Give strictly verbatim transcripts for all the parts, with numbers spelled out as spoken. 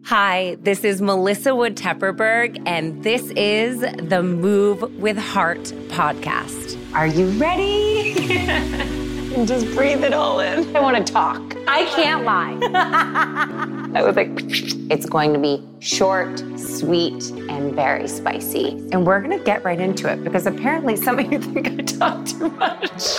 Hi, this is Melissa Wood Tepperberg, and this is the Move with Heart podcast. Are you ready? Just breathe it all in. I want to talk. I can't lie. I was like, it's going to be short, sweet, and very spicy. And we're going to get right into it because apparently some of you think I talk too much.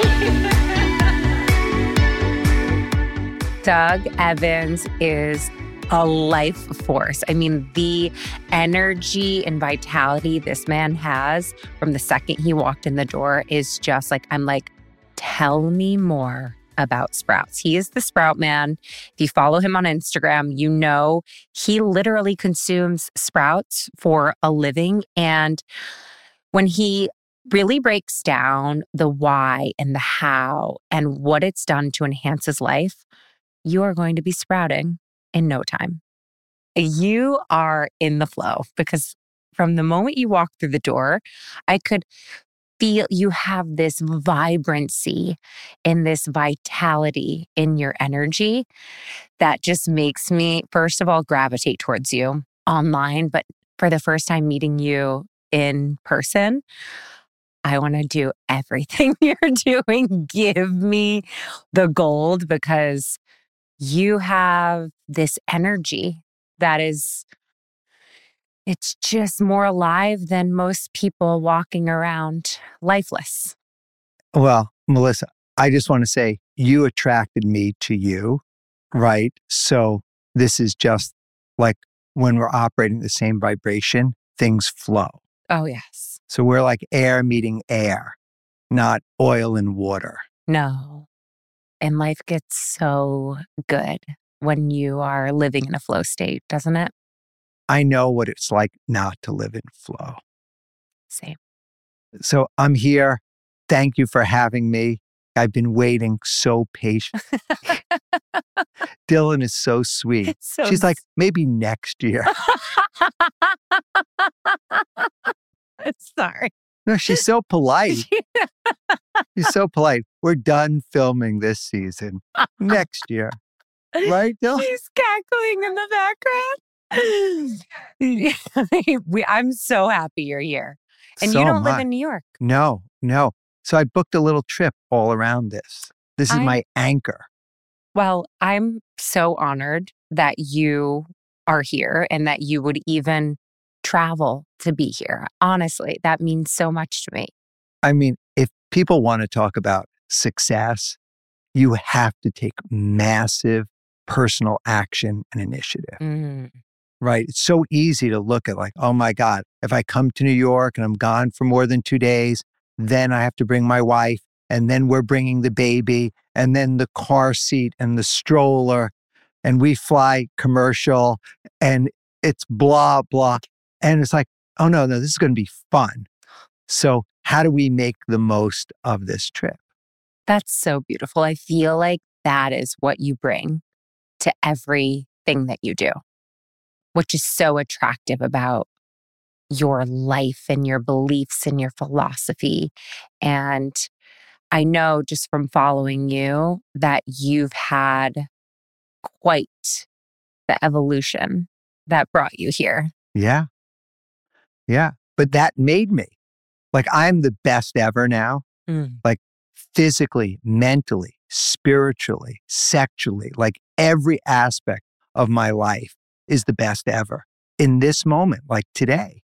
Doug Evans is a life force. I mean, the energy and vitality this man has from the second he walked in the door is just like, I'm like, tell me more about Sprouts. He is the Sprout Man. If you follow him on Instagram, you know he literally consumes Sprouts for a living. And when he really breaks down the why and the how and what it's done to enhance his life, you are going to be sprouting in no time. You are in the flow because from the moment you walk through the door, I could feel you have this vibrancy and this vitality in your energy that just makes me, first of all, gravitate towards you online. But for the first time meeting you in person, I want to do everything you're doing. Give me the gold because you have this energy that is, it's just more alive than most people walking around lifeless. Well, Melissa, I just want to say you attracted me to you, right? So this is just like when we're operating the same vibration, things flow. Oh, yes. So we're like air meeting air, not oil and water. No. And life gets so good when you are living in a flow state, doesn't it? I know what it's like not to live in flow. Same. So I'm here. Thank you for having me. I've been waiting so patiently. Dylan is so sweet. So She's like, maybe next year. Sorry. No, she's so polite. She's so polite. We're done filming this season. Next year. Right, Dylan? She's cackling in the background. we, I'm so happy you're here. And So you don't am live I. in New York. No, no. So I booked a little trip all around this. This is I- my anchor. Well, I'm so honored that you are here and that you would even travel to be here. Honestly, that means so much to me. I mean, if people want to talk about success, you have to take massive personal action and initiative, Mm. right? It's so easy to look at like, oh my God, if I come to New York and I'm gone for more than two days, then I have to bring my wife and then we're bringing the baby and then the car seat and the stroller and we fly commercial and it's blah, blah. And it's like, oh no, no, this is going to be fun. So how do we make the most of this trip? That's so beautiful. I feel like that is what you bring to everything that you do, which is so attractive about your life and your beliefs and your philosophy. And I know just from following you that you've had quite the evolution that brought you here. Yeah. Yeah. But that made me like, I'm the best ever now, Mm. like physically, mentally, spiritually, sexually, like every aspect of my life is the best ever in this moment, like today.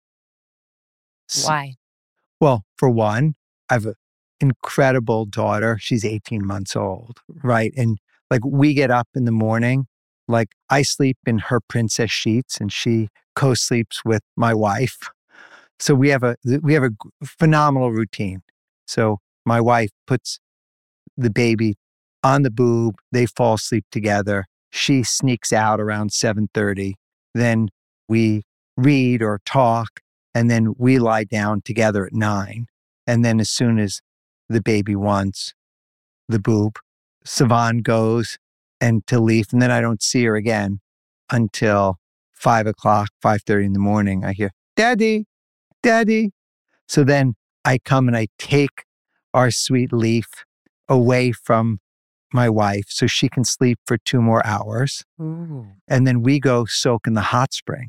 S- Why? Well, for one, I have an incredible daughter. She's eighteen months old, right? And like we get up in the morning, like I sleep in her princess sheets and she co-sleeps with my wife. So we have a we have a g- phenomenal routine. So my wife puts the baby on the boob, they fall asleep together. She sneaks out around seven thirty. Then we read or talk and then we lie down together at nine. And then as soon as the baby wants the boob, Savan goes and to leave, and then I don't see her again until five o'clock, five thirty in the morning. I hear, Daddy, Daddy. So then I come and I take our sweet Leaf away from my wife so she can sleep for two more hours. Ooh. And then we go soak in the hot spring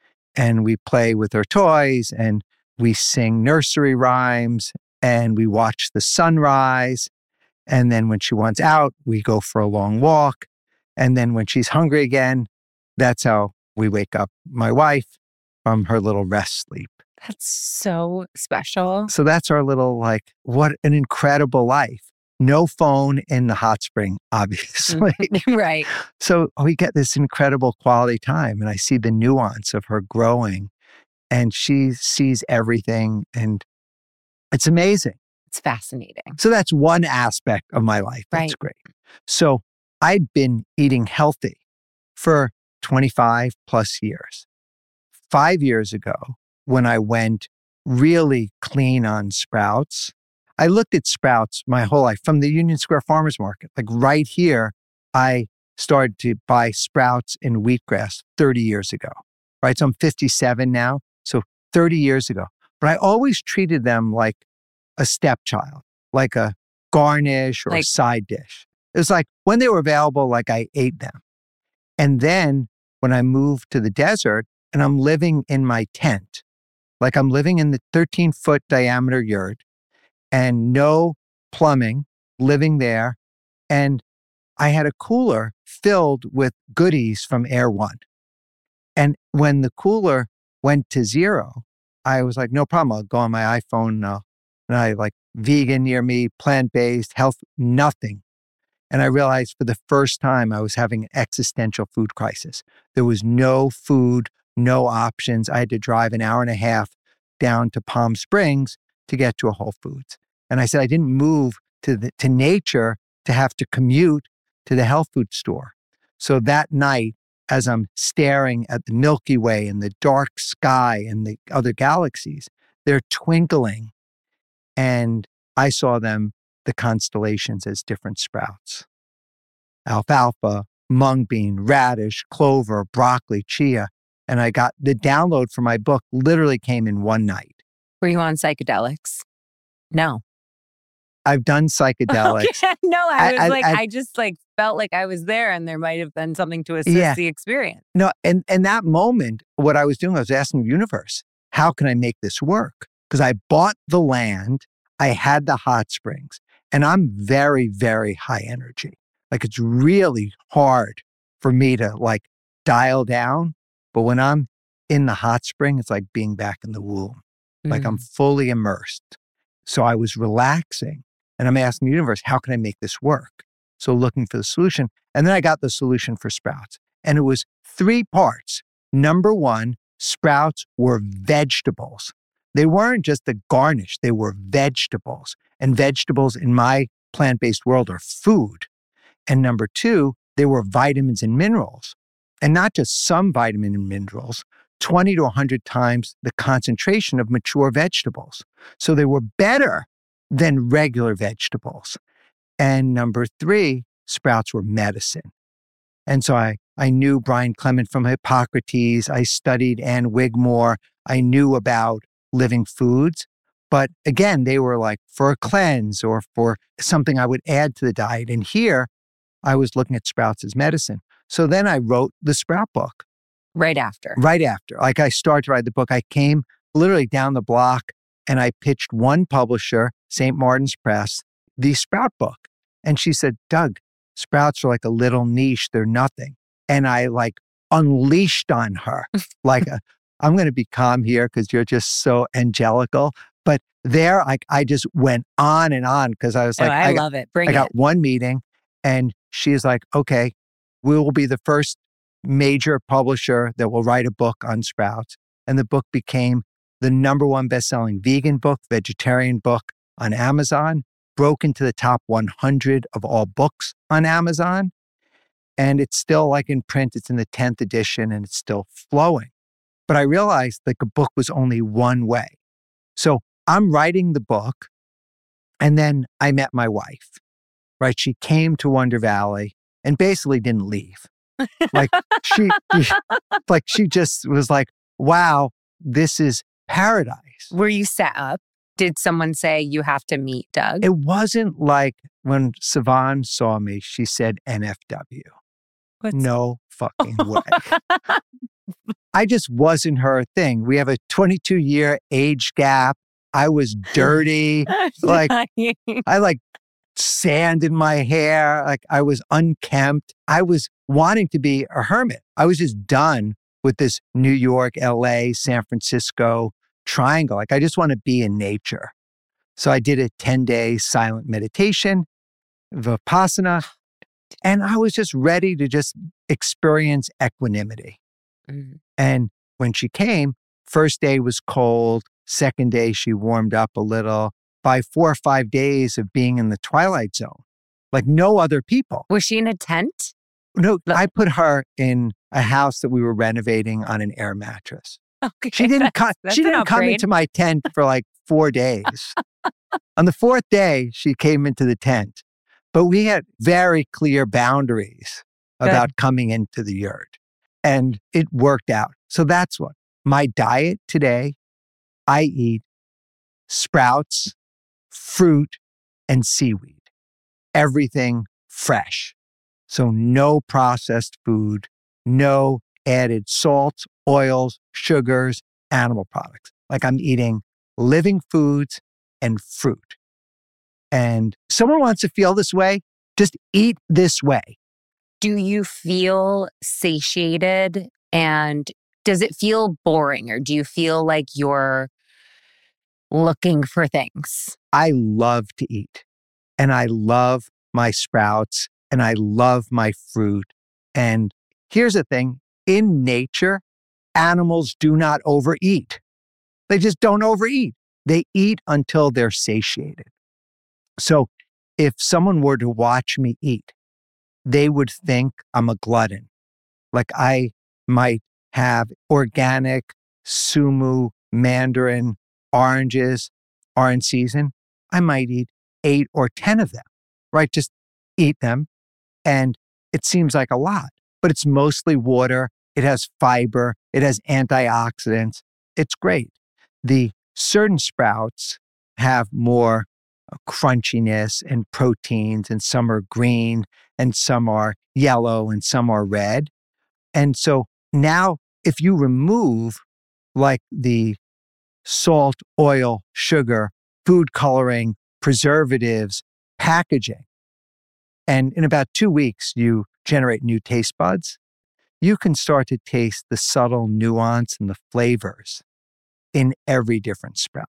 and we play with her toys and we sing nursery rhymes and we watch the sunrise. And then when she wants out, we go for a long walk. And then when she's hungry again, that's how we wake up my wife from her little rest sleep. That's so special. So that's our little, like, what an incredible life. No phone in the hot spring, obviously. Right. So we get this incredible quality time. And I see the nuance of her growing and she sees everything. And it's amazing. It's fascinating. So that's one aspect of my life. That's Right. great. So I'd been eating healthy for twenty-five plus years. Five years ago, when I went really clean on Sprouts, I looked at Sprouts my whole life from the Union Square Farmers Market. Like right here, I started to buy Sprouts and wheatgrass thirty years ago, right? So I'm fifty-seven now, so thirty years ago. But I always treated them like a stepchild, like a garnish or Like- a side dish. It was like when they were available, like I ate them. And then when I moved to the desert and I'm living in my tent, like I'm living in the thirteen foot diameter yurt and no plumbing, living there. And I had a cooler filled with goodies from Air One. And when the cooler went to zero, I was like, no problem. I'll go on my iPhone now. And I like vegan near me, plant-based, health, nothing. And I realized for the first time I was having an existential food crisis. There was no food, no options. I had to drive an hour and a half down to Palm Springs to get to a Whole Foods. And I said, I didn't move to the, to nature to have to commute to the health food store. So that night, as I'm staring at the Milky Way and the dark sky and the other galaxies, they're twinkling. And I saw them, the constellations, as different sprouts. Alfalfa, mung bean, radish, clover, broccoli, chia. And I got the download for my book literally came in one night. Were you on psychedelics? No. I've done psychedelics. Okay. No, I I- was I- like, I- I, just like felt like I was there and there might have been something to assist Yeah. the experience. No, and and that moment, what I was doing, I was asking the universe, how can I make this work? Because I bought the land, I had the hot springs, and I'm very, very high energy. Like it's really hard for me to like dial down. But when I'm in the hot spring, it's like being back in the womb. Like I'm fully immersed. So I was relaxing and I'm asking the universe, how can I make this work? So looking for the solution. And then I got the solution for sprouts. And it was three parts. Number one, sprouts were vegetables. They weren't just a garnish, they were vegetables. And vegetables in my plant-based world are food. And number two, they were vitamins and minerals. And not just some vitamin and minerals, twenty to one hundred times the concentration of mature vegetables. So they were better than regular vegetables. And number three, sprouts were medicine. And so I, I knew Brian Clement from Hippocrates. I studied Ann Wigmore. I knew about living foods. But again, they were like for a cleanse or for something I would add to the diet. And here, I was looking at sprouts as medicine. So then I wrote the Sprout book. Right after. Right after. Like I started to write the book. I came literally down the block and I pitched one publisher, Saint Martin's Press, the Sprout book. And she said, Doug, sprouts are like a little niche. They're nothing. And I like unleashed on her. like, a, I'm going to be calm here because you're just so angelical. But there, like, I just went on and on because I was Oh, like, I, I got, love it. Bring I it. got one meeting and she's like, okay, we will be the first major publisher that will write a book on sprouts. And the book became the number one best-selling vegan book, vegetarian book on Amazon, broke into the top one hundred of all books on Amazon. And it's still like in print, it's in the tenth edition and it's still flowing. But I realized like a book was only one way. So I'm writing the book and then I met my wife, right? She came to Wonder Valley and basically didn't leave. Like she, like she just was like, wow, this is paradise. Were you set up Did someone say you have to meet Doug? It wasn't like when Siobhan saw me, she said N F W. What's... No fucking way. I just wasn't her thing. We have a twenty-two year age gap. I was dirty. Like, I like sand in my hair. Like, I was unkempt. I was wanting to be a hermit. I was just done with this New York, L A, San Francisco triangle. Like, I just want to be in nature. So I did a ten day silent meditation, Vipassana, and I was just ready to just experience equanimity. Mm-hmm. And when she came, first day was cold. Second day, she warmed up a little. By four or five days of being in the twilight zone, like no other people. Was she in a tent? No, I put her in a house that we were renovating on an air mattress. Okay, she didn't come. She didn't come into my tent for like four days. On the fourth day, she came into the tent, but we had very clear boundaries about Good. coming into the yurt, and it worked out. So that's what my diet today. I eat sprouts, fruit, and seaweed. Everything fresh. So no processed food, no added salts, oils, sugars, animal products. Like I'm eating living foods and fruit. And someone wants to feel this way, just eat this way. Do you feel satiated? And does it feel boring? Or do you feel like you're looking for things? I love to eat, and I love my sprouts, and I love my fruit. And here's the thing, in nature, animals do not overeat. They just don't overeat. They eat until they're satiated. So if someone were to watch me eat, they would think I'm a glutton. Like I might have organic sumu, mandarin, oranges are in season. I might eat eight or ten of them, right? Just eat them. And it seems like a lot, but it's mostly water. It has fiber. It has antioxidants. It's great. The certain sprouts have more crunchiness and proteins, and some are green and some are yellow and some are red. And so now if you remove like the salt, oil, sugar, food coloring, preservatives, packaging, and in about two weeks, you generate new taste buds, you can start to taste the subtle nuance and the flavors in every different sprout.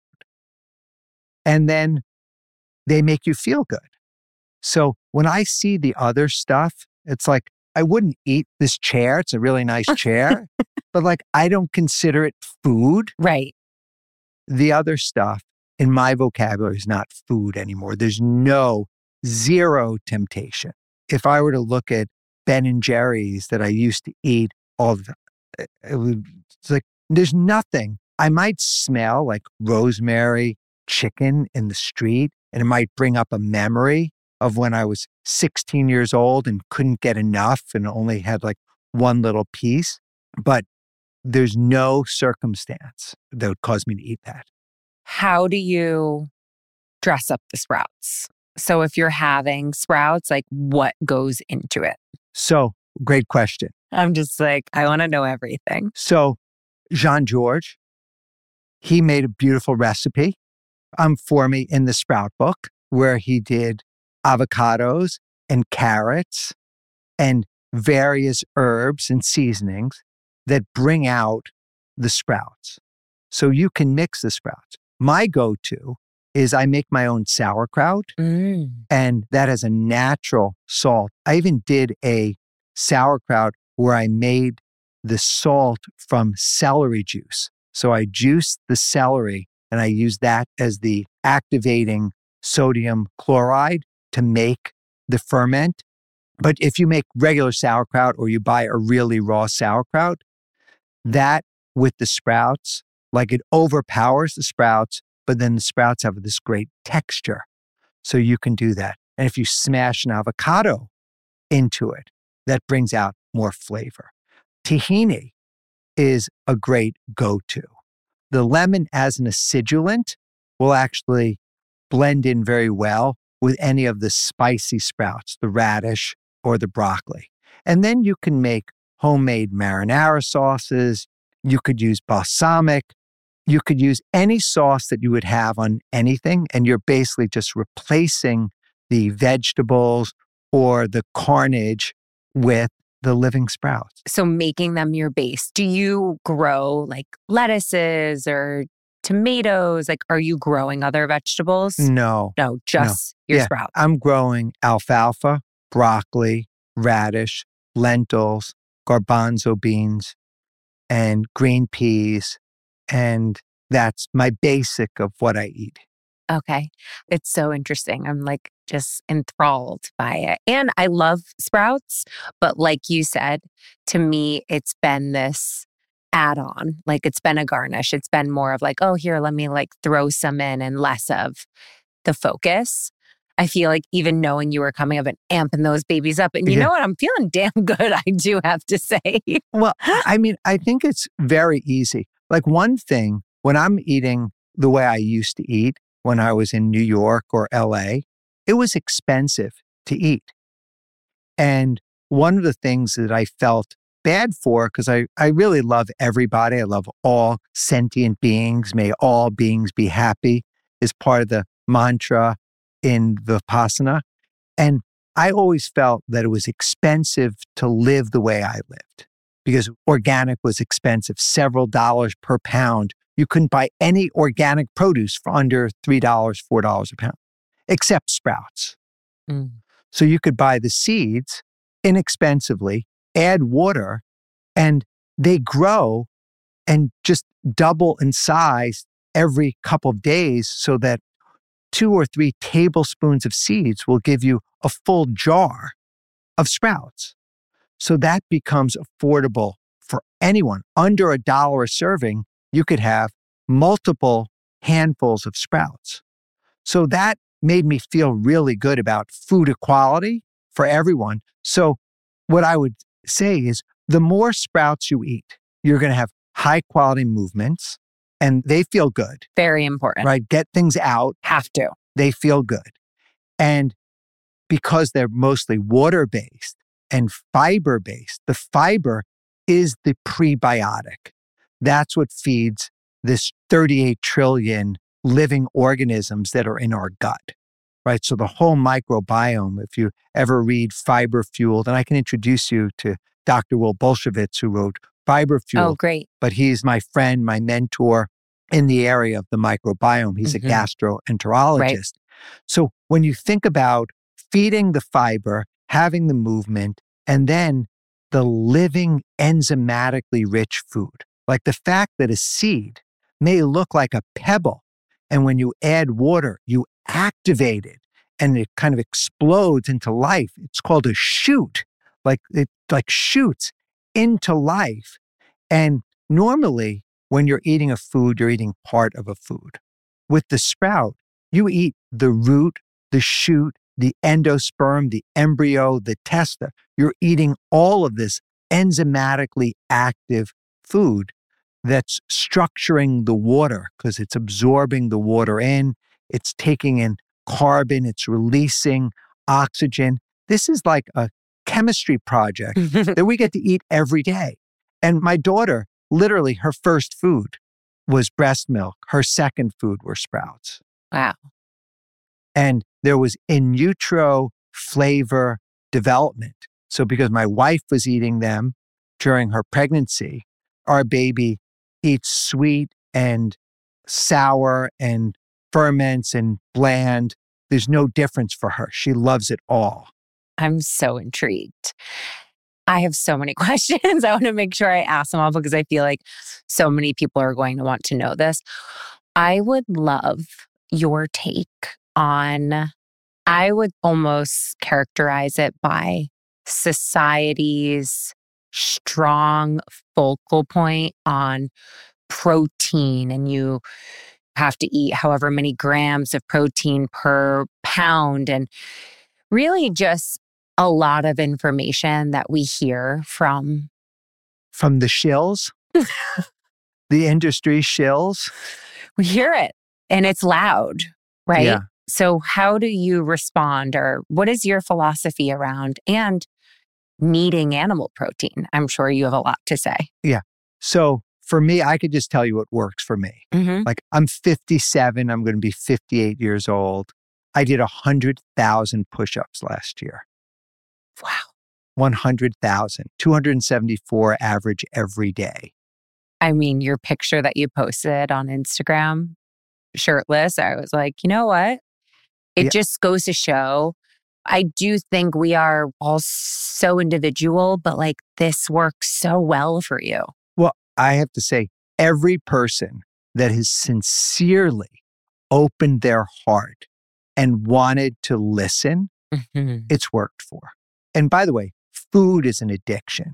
And then they make you feel good. So when I see the other stuff, it's like, I wouldn't eat this chair. It's a really nice chair, but like, I don't consider it food. Right. The other stuff in my vocabulary is not food anymore. There's no, zero temptation. If I were to look at Ben and Jerry's that I used to eat all the time, it would, it's like, there's nothing. I might smell like rosemary chicken in the street, and it might bring up a memory of when I was sixteen years old and couldn't get enough and only had like one little piece. But there's no circumstance that would cause me to eat that. How do you dress up the sprouts? So if you're having sprouts, like what goes into it? So great question. I'm just like, I want to know everything. So Jean-Georges, he made a beautiful recipe um, for me in the Sprout book where he did avocados and carrots and various herbs and seasonings that bring out the sprouts. So you can mix the sprouts. My go-to is I make my own sauerkraut, mm. and that has a natural salt. I even did a sauerkraut where I made the salt from celery juice. So I juiced the celery and I used that as the activating sodium chloride to make the ferment. But if you make regular sauerkraut or you buy a really raw sauerkraut, that with the sprouts, like it overpowers the sprouts, but then the sprouts have this great texture. So you can do that. And if you smash an avocado into it, that brings out more flavor. Tahini is a great go-to. The lemon as an acidulant will actually blend in very well with any of the spicy sprouts, the radish or the broccoli. And then you can make homemade marinara sauces. You could use balsamic. You could use any sauce that you would have on anything, and you're basically just replacing the vegetables or the carnage with the living sprouts. So making them your base. Do you grow like lettuces or tomatoes? Like, are you growing other vegetables? No. No, just no. your yeah, sprouts. I'm growing alfalfa, broccoli, radish, lentils, garbanzo beans, and green peas. And that's my basic of what I eat. Okay. It's so interesting. I'm like just enthralled by it. And I love sprouts, but like you said, to me, it's been this add-on. Like it's been a garnish. It's been more of like, oh, here, let me like throw some in and less of the focus. I feel like even knowing you were coming, I've been amping those babies up. And you Yeah. know what? I'm feeling damn good, I do have to say. Well, I mean, I think it's very easy. Like one thing, when I'm eating the way I used to eat when I was in New York or L A, it was expensive to eat. And one of the things that I felt bad for, because I, I really love everybody, I love all sentient beings, may all beings be happy, is part of the mantra in Vipassana. And I always felt that it was expensive to live the way I lived because organic was expensive, several dollars per pound. You couldn't buy any organic produce for under three dollars, four dollars a pound, except sprouts. Mm. So you could buy the seeds inexpensively, add water, and they grow and just double in size every couple of days so that two or three tablespoons of seeds will give you a full jar of sprouts. So that becomes affordable for anyone. Under a dollar a serving, you could have multiple handfuls of sprouts. So that made me feel really good about food equality for everyone. So what I would say is the more sprouts you eat, you're going to have high quality movements and they feel good. Very important. Right? Get things out. Have to. They feel good. And because they're mostly water-based and fiber-based, the fiber is the prebiotic. That's what feeds this thirty-eight trillion living organisms that are in our gut, right? So the whole microbiome, if you ever read Fiber Fueled, and I can introduce you to Doctor Will Bolshevitz, who wrote Fiber Fueled. Oh, great. But he's my friend, my mentor in the area of the microbiome. He's mm-hmm. a gastroenterologist. Right. So when you think about feeding the fiber, having the movement, and then the living enzymatically rich food, like the fact that a seed may look like a pebble, and when you add water, you activate it and it kind of explodes into life. It's called a shoot, like it like shoots into life. And normally, when you're eating a food, you're eating part of a food. With the sprout, you eat the root, the shoot, the endosperm, the embryo, the testa. You're eating all of this enzymatically active food that's structuring the water because it's absorbing the water in, it's taking in carbon, it's releasing oxygen. This is like a chemistry project that we get to eat every day. And my daughter, literally her first food was breast milk. Her second food were sprouts. Wow. And there was in utero flavor development. So because my wife was eating them during her pregnancy, our baby eats sweet and sour and ferments and bland. There's no difference for her. She loves it all. I'm so intrigued. I have so many questions. I want to make sure I ask them all because I feel like so many people are going to want to know this. I would love your take on, I would almost characterize it by society's strong focal point on protein, and you have to eat however many grams of protein per pound, and really just a lot of information that we hear from from the shills, the industry shills. We hear it. and it's loud, right? Yeah. So how do you respond, or what is your philosophy around and needing animal protein? I'm sure you have a lot to say. Yeah. So for me, I could just tell you what works for me. Mm-hmm. Like I'm fifty-seven, I'm going to be fifty-eight years old. I did one hundred thousand push-ups last year. Wow. one hundred thousand, two hundred seventy-four average every day. I mean, your picture that you posted on Instagram, shirtless, I was like, you know what? It Yeah. just goes to show. I do think we are all so individual, but like this works so well for you. Well, I have to say, every person that has sincerely opened their heart and wanted to listen, Mm-hmm. it's worked for. And by the way, food is an addiction.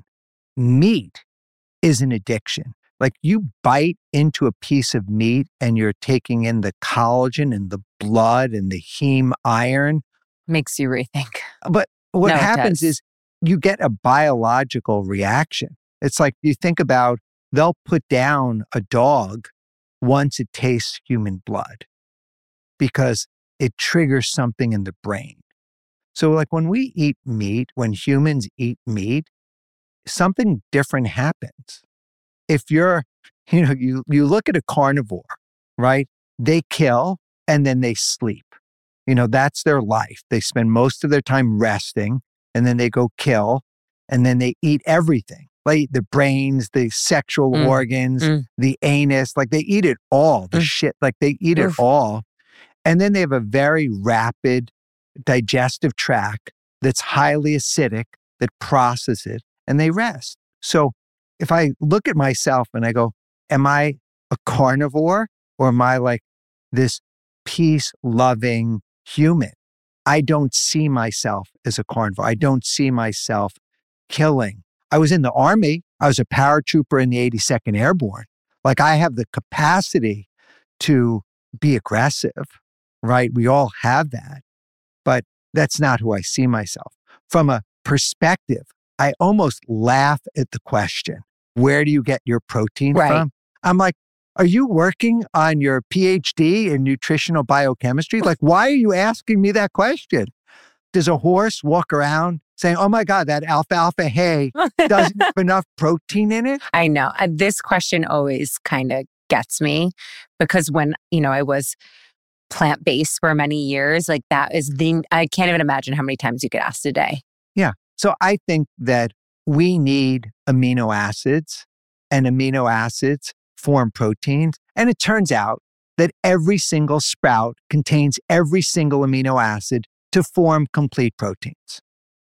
Meat is an addiction. Like you bite into a piece of meat and you're taking in the collagen and the blood and the heme iron. Makes you rethink. But what No, it happens does. is you get a biological reaction. It's like you think about, they'll put down a dog once it tastes human blood because it triggers something in the brain. So like when we eat meat, when humans eat meat, something different happens. If you're, you know, you, you look at a carnivore, right? They kill and then they sleep. You know, that's their life. They spend most of their time resting and then they go kill and then they eat everything. Like the brains, the sexual Mm. organs, Mm. the anus, like they eat it all, the Mm. shit, like they eat Oof. it all. And then they have a very rapid digestive tract that's highly acidic that processes it and they rest. So if I look at myself and I go, am I a carnivore or am I like this peace-loving human? I don't see myself as a carnivore. I don't see myself killing. I was in the Army. I was a paratrooper in the eighty-second Airborne. Like I have the capacity to be aggressive, right? We all have that, but that's not who I see myself. From a perspective, I almost laugh at the question, where do you get your protein Right. from? I'm like, are you working on your P H D in nutritional biochemistry? Like, why are you asking me that question? Does a horse walk around saying, oh my God, that alfalfa hay doesn't have enough protein in it? I know. Uh, This question always kind of gets me because when, you know, I was plant-based for many years, like that is the, I can't even imagine how many times you get asked a day. Yeah. So I think that we need amino acids and amino acids form proteins. And it turns out that every single sprout contains every single amino acid to form complete proteins.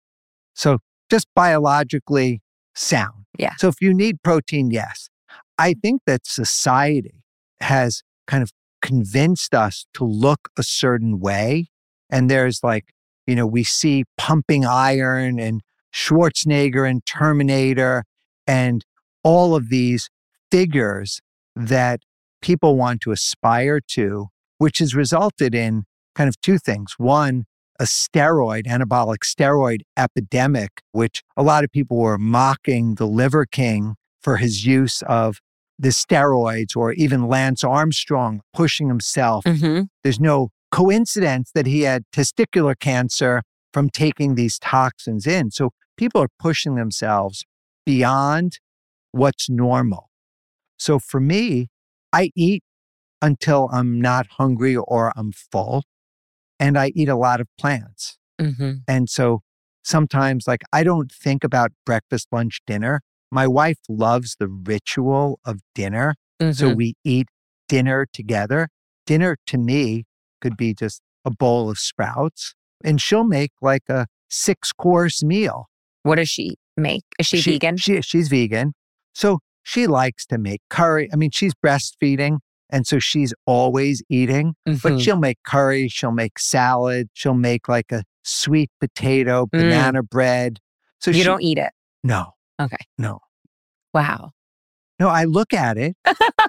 So just biologically sound. Yeah. So if you need protein, yes. I think that society has kind of convinced us to look a certain way. And there's like, you know, we see Pumping Iron and Schwarzenegger and Terminator and all of these figures that people want to aspire to, which has resulted in kind of two things. One, a steroid, anabolic steroid epidemic, which a lot of people were mocking the Liver King for his use of the steroids, or even Lance Armstrong pushing himself. Mm-hmm. There's no coincidence that he had testicular cancer from taking these toxins in. So people are pushing themselves beyond what's normal. So for me, I eat until I'm not hungry or I'm full, and I eat a lot of plants. Mm-hmm. And so sometimes, like, I don't think about breakfast, lunch, dinner. My wife loves the ritual of dinner. So Mm-hmm. we eat dinner together. Dinner to me could be just a bowl of sprouts, and she'll make like a six course meal. What does she make? Is she, vegan? She, she's vegan. So she likes to make curry. I mean, she's breastfeeding. And so she's always eating, Mhm. but she'll make curry, she'll make salad, she'll make like a sweet potato, banana bread. So you she, don't eat it. No, Okay. no, Wow. no. I look at it,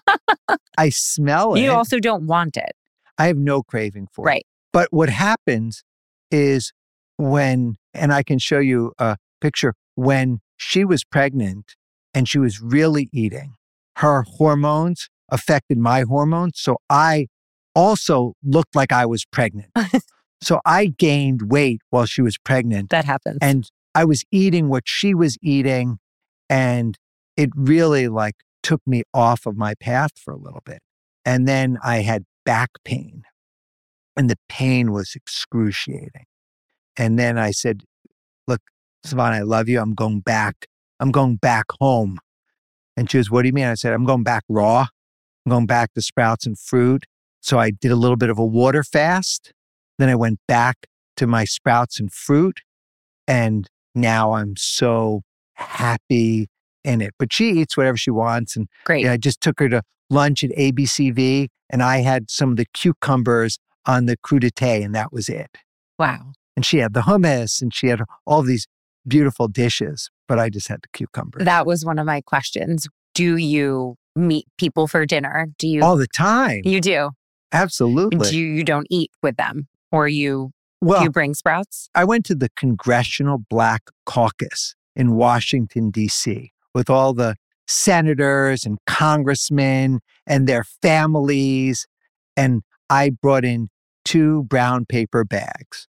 I smell it. You also don't want it. I have no craving for it. Right. But what happens is when, and I can show you a picture, when she was pregnant and she was really eating, her hormones affected my hormones. So I also looked like I was pregnant. So I gained weight while she was pregnant. That happens. And I was eating what she was eating. And it really like took me off of my path for a little bit. And then I had back pain. And the pain was excruciating. And then I said, look, Savannah, I love you. I'm going back. I'm going back home. And she was, what do you mean? I said, I'm going back raw. I'm going back to sprouts and fruit. So I did a little bit of a water fast. Then I went back to my sprouts and fruit. And now I'm so happy in it. But she eats whatever she wants. And Great. Yeah, I just took her to lunch at A B C V and I had some of the cucumbers on the crudité and that was it. Wow. And she had the hummus and she had all these beautiful dishes, but I just had the cucumbers. That was one of my questions. Do you meet people for dinner? Do you? All the time. You do? Absolutely. Do you, you don't eat with them or you, well, you bring sprouts? I went to the Congressional Black Caucus in Washington, D C with all the senators and congressmen and their families. And I brought in two brown paper bags.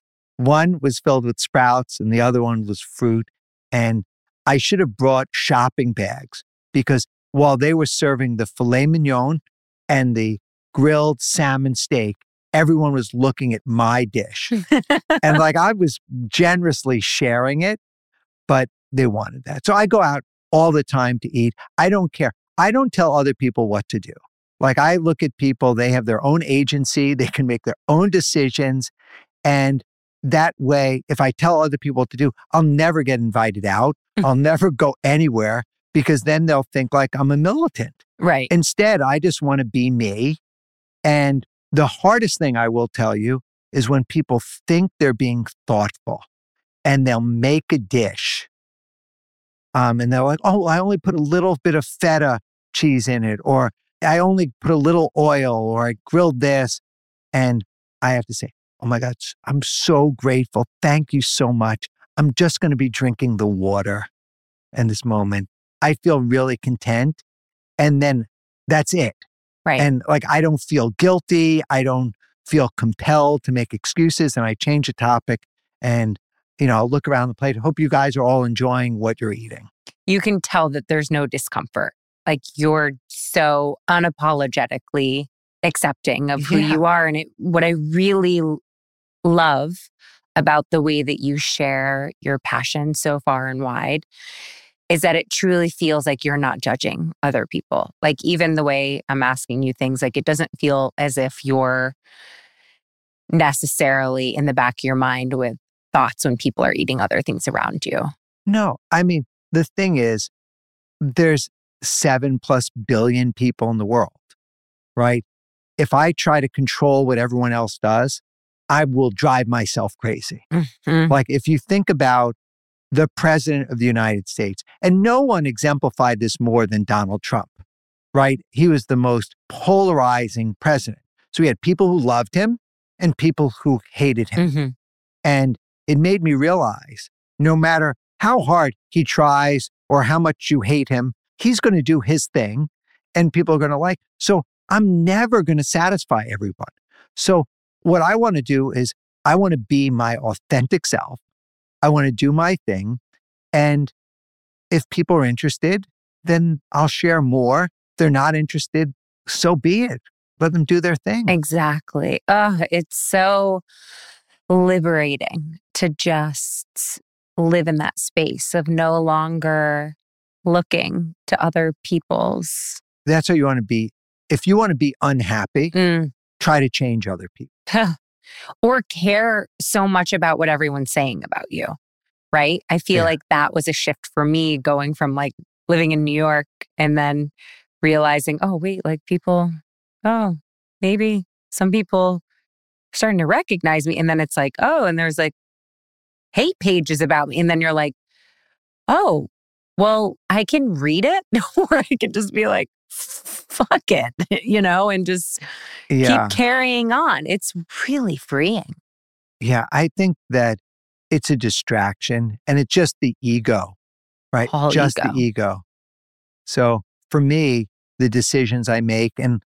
One was filled with sprouts and the other one was fruit. And I should have brought shopping bags because while they were serving the filet mignon and the grilled salmon steak, everyone was looking at my dish. And like I was generously sharing it, but they wanted that. So I go out all the time to eat. I don't care. I don't tell other people what to do. Like I look at people, they have their own agency, they can make their own decisions. And that way, if I tell other people what to do, I'll never get invited out. I'll never go anywhere because then they'll think like I'm a militant. Right. Instead, I just want to be me. And the hardest thing I will tell you is when people think they're being thoughtful and they'll make a dish. Um, and they're like, oh, I only put a little bit of feta cheese in it, or I only put a little oil, or I grilled this. And I have to say, oh my God, I'm so grateful. Thank you so much. I'm just going to be drinking the water in this moment. I feel really content. And then that's it. Right. And like, I don't feel guilty. I don't feel compelled to make excuses. And I change the topic and, you know, I'll look around the plate. Hope you guys are all enjoying what you're eating. You can tell that there's no discomfort. Like you're so unapologetically accepting of who Yeah. you are. And it, what I really love about the way that you share your passion so far and wide is that it truly feels like you're not judging other people. Like even the way I'm asking you things, like it doesn't feel as if you're necessarily in the back of your mind with thoughts when people are eating other things around you. No, I mean, the thing is, there's seven plus billion people in the world, right? If I try to control what everyone else does, I will drive myself crazy. Mm-hmm. Like if you think about the president of the United States, and no one exemplified this more than Donald Trump, right? He was the most polarizing president. So we had people who loved him and people who hated him. Mm-hmm. And it made me realize no matter how hard he tries or how much you hate him, he's going to do his thing and people are going to like. So I'm never going to satisfy everyone. So what I want to do is I want to be my authentic self. I want to do my thing. And if people are interested, then I'll share more. If they're not interested, so be it. Let them do their thing. Exactly. Oh, it's so liberating to just live in that space of no longer looking to other people's. That's how you want to be. If you want to be unhappy, Mm. try to change other people. Or care so much about what everyone's saying about you, right? I feel Yeah. like that was a shift for me going from like living in New York and then realizing, oh, wait, like people, oh, maybe some people are starting to recognize me. And then it's like, oh, and there's like hate pages about me. And then you're like, oh, well, I can read it or I can just be like, fuck it, you know, and just Yeah. keep carrying on. It's really freeing. Yeah. I think that it's a distraction and it's just the ego, right? All just ego. the ego. So for me, the decisions I make, and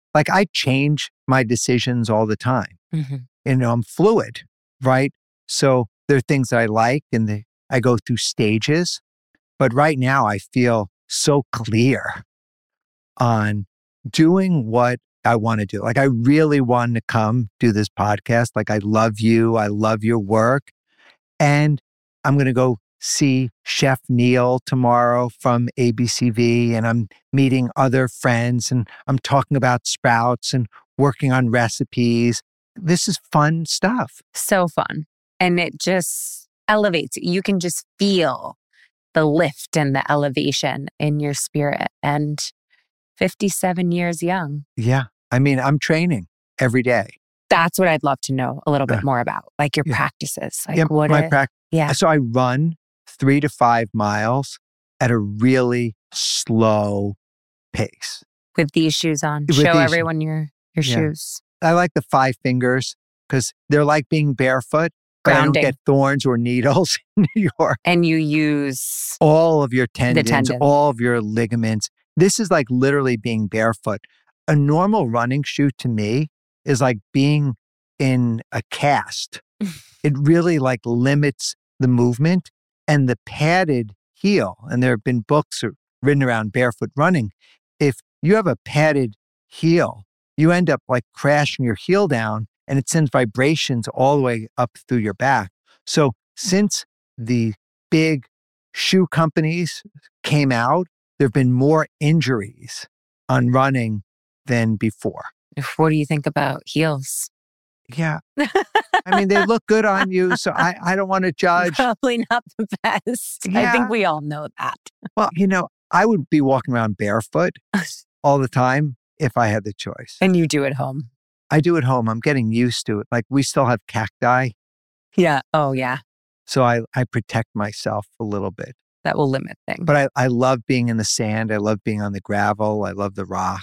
like I change my decisions all the time. Mm-hmm. You know, I'm fluid, right? So there are things that I like and the, I go through stages. But right now I feel so clear on doing what I want to do. Like I really want to come do this podcast. Like I love you. I love your work. And I'm going to go see Chef Neil tomorrow from A B C V, and I'm meeting other friends, and I'm talking about Sprouts and working on recipes. This is fun stuff. So fun. And it just elevates. You can just feel the lift and the elevation in your spirit. And fifty-seven years young. Yeah. I mean, I'm training every day. That's what I'd love to know a little bit Yeah. more about, like your Yeah. practices. Like yeah, what my it, practice. yeah. So I run three to five miles at a really slow pace. With these shoes on. With Show these- everyone your, your Yeah. shoes. I like the five fingers because they're like being barefoot. But I don't Grounding. get thorns or needles in New York. And you use, All of your tendons, tendons. all of your ligaments. This is like literally being barefoot. A normal running shoe to me is like being in a cast. It really like limits the movement, and the padded heel. And there have been books written around barefoot running. If you have a padded heel, you end up like crashing your heel down, and it sends vibrations all the way up through your back. So since the big shoe companies came out, there have been more injuries on running than before. what do you think about heels? Yeah. I mean, they look good on you, so I, I don't want to judge. Probably not the best. I Yeah. think we all know that. Well, you know, I would be walking around barefoot all the time if I had the choice. And you do at home. I do at home. I'm getting used to it. Like we still have cacti, Yeah. Oh, yeah. so I, I protect myself a little bit. That will limit things. But I, I love being in the sand. I love being on the gravel. I love the rock.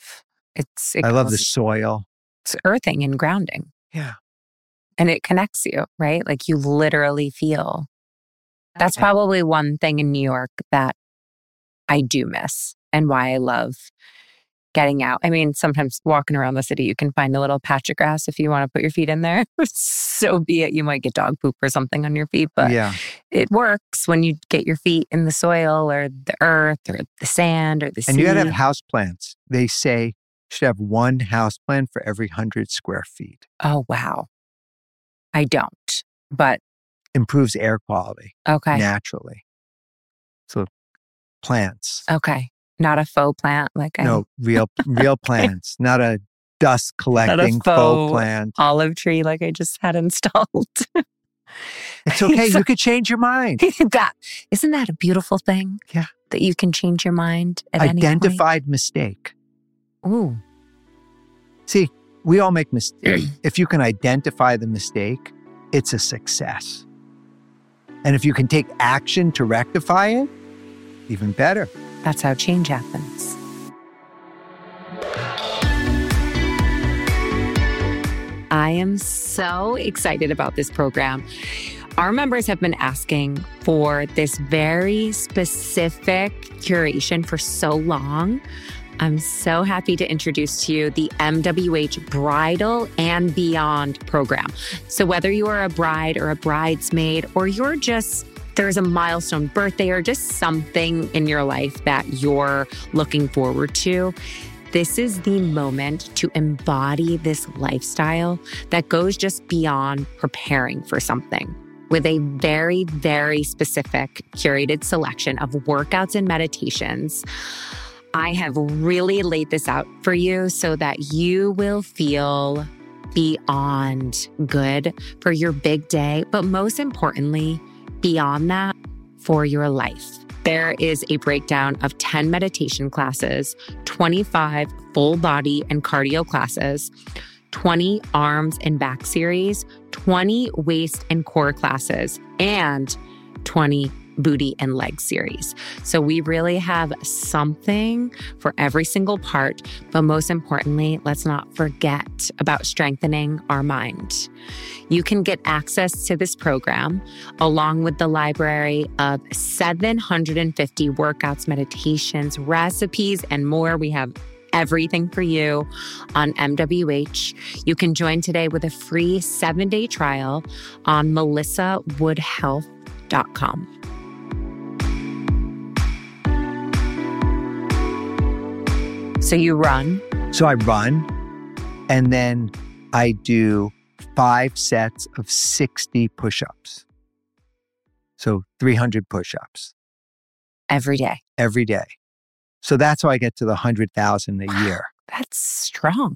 it's, it I love the goes- soil. it's earthing and grounding. Yeah. And it connects you, right? Like you literally feel. That's Okay. probably one thing in New York that I do miss and why I love getting out. I mean, sometimes walking around the city, you can find a little patch of grass if you want to put your feet in there. So be it. You might get dog poop or something on your feet, but yeah. it works when you get your feet in the soil or the earth or the sand or the sea. And you got to have house plants. They say you should have one house plant for every one hundred square feet. Oh, wow. I don't, but Improves air quality okay. naturally. So plants. Okay. Not a faux plant like No, real real plants, not a dust collecting faux, faux- plant. a olive tree like I just had installed. It's okay. You could change your mind. that isn't that a beautiful thing? Yeah. That you can change your mind at any Identified mistake. point. Ooh. See, we all make mistakes. If you can identify the mistake, it's a success. And if you can take action to rectify it, even better. That's how change happens. I am so excited about this program. Our members have been asking for this very specific curation for so long. I'm so happy to introduce to you the M W H Bridal and Beyond program. So whether you are a bride or a bridesmaid, or you're just, there's a milestone birthday or just something in your life that you're looking forward to, this is the moment to embody this lifestyle that goes just beyond preparing for something. With a very, very specific curated selection of workouts and meditations, I have really laid this out for you so that you will feel beyond good for your big day, but most importantly, beyond that, for your life. There is a breakdown of ten meditation classes, twenty-five full body and cardio classes, twenty arms and back series, twenty waist and core classes, and twenty booty and leg series. So we really have something for every single part, but most importantly, let's not forget about strengthening our mind. You can get access to this program along with the library of seven hundred fifty workouts, meditations, recipes, and more. We have everything for you on M W H. You can join today with a free seven-day trial on melissa wood health dot com. So you run. So I run, and then I do five sets of sixty push-ups. So three hundred push-ups. Every day. Every day. So that's how I get to the one hundred thousand a year. That's strong.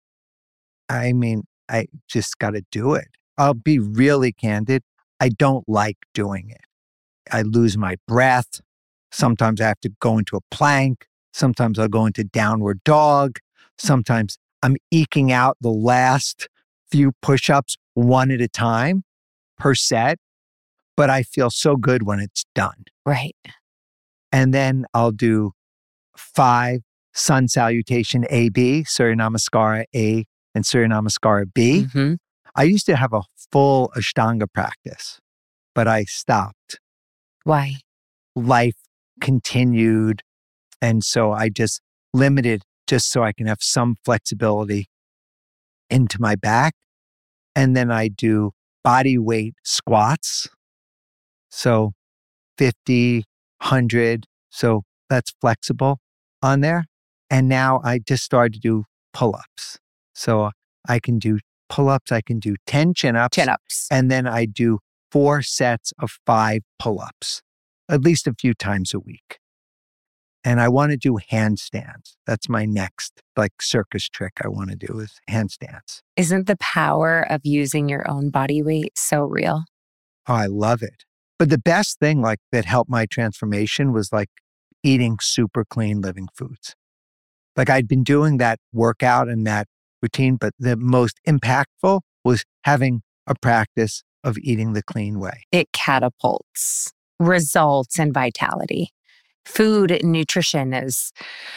I mean, I just got to do it. I'll be really candid. I don't like doing it. I lose my breath. Sometimes I have to go into a plank. Sometimes I'll go into downward dog. Sometimes I'm eking out the last few push-ups one at a time per set. But I feel so good when it's done. Right. And then I'll do five sun salutation A B, Surya Namaskara A and Surya Namaskara B. Mm-hmm. I used to have a full Ashtanga practice, but I stopped. Why? Life continued. And so I just limited just so I can have some flexibility into my back. And then I do body weight squats. So fifty, one hundred. So that's flexible on there. And now I just started to do pull-ups. So I can do pull-ups. I can do ten chin-ups. Chin-ups. And then I do four sets of five pull-ups, at least a few times a week. And I want to do handstands. That's my next like circus trick I want to do is handstands. Isn't the power of using your own body weight so real? Oh, I love it. But the best thing like that helped my transformation was like eating super clean living foods. Like I'd been doing that workout and that routine, but the most impactful was having a practice of eating the clean way. It catapults results and vitality. Food and nutrition is,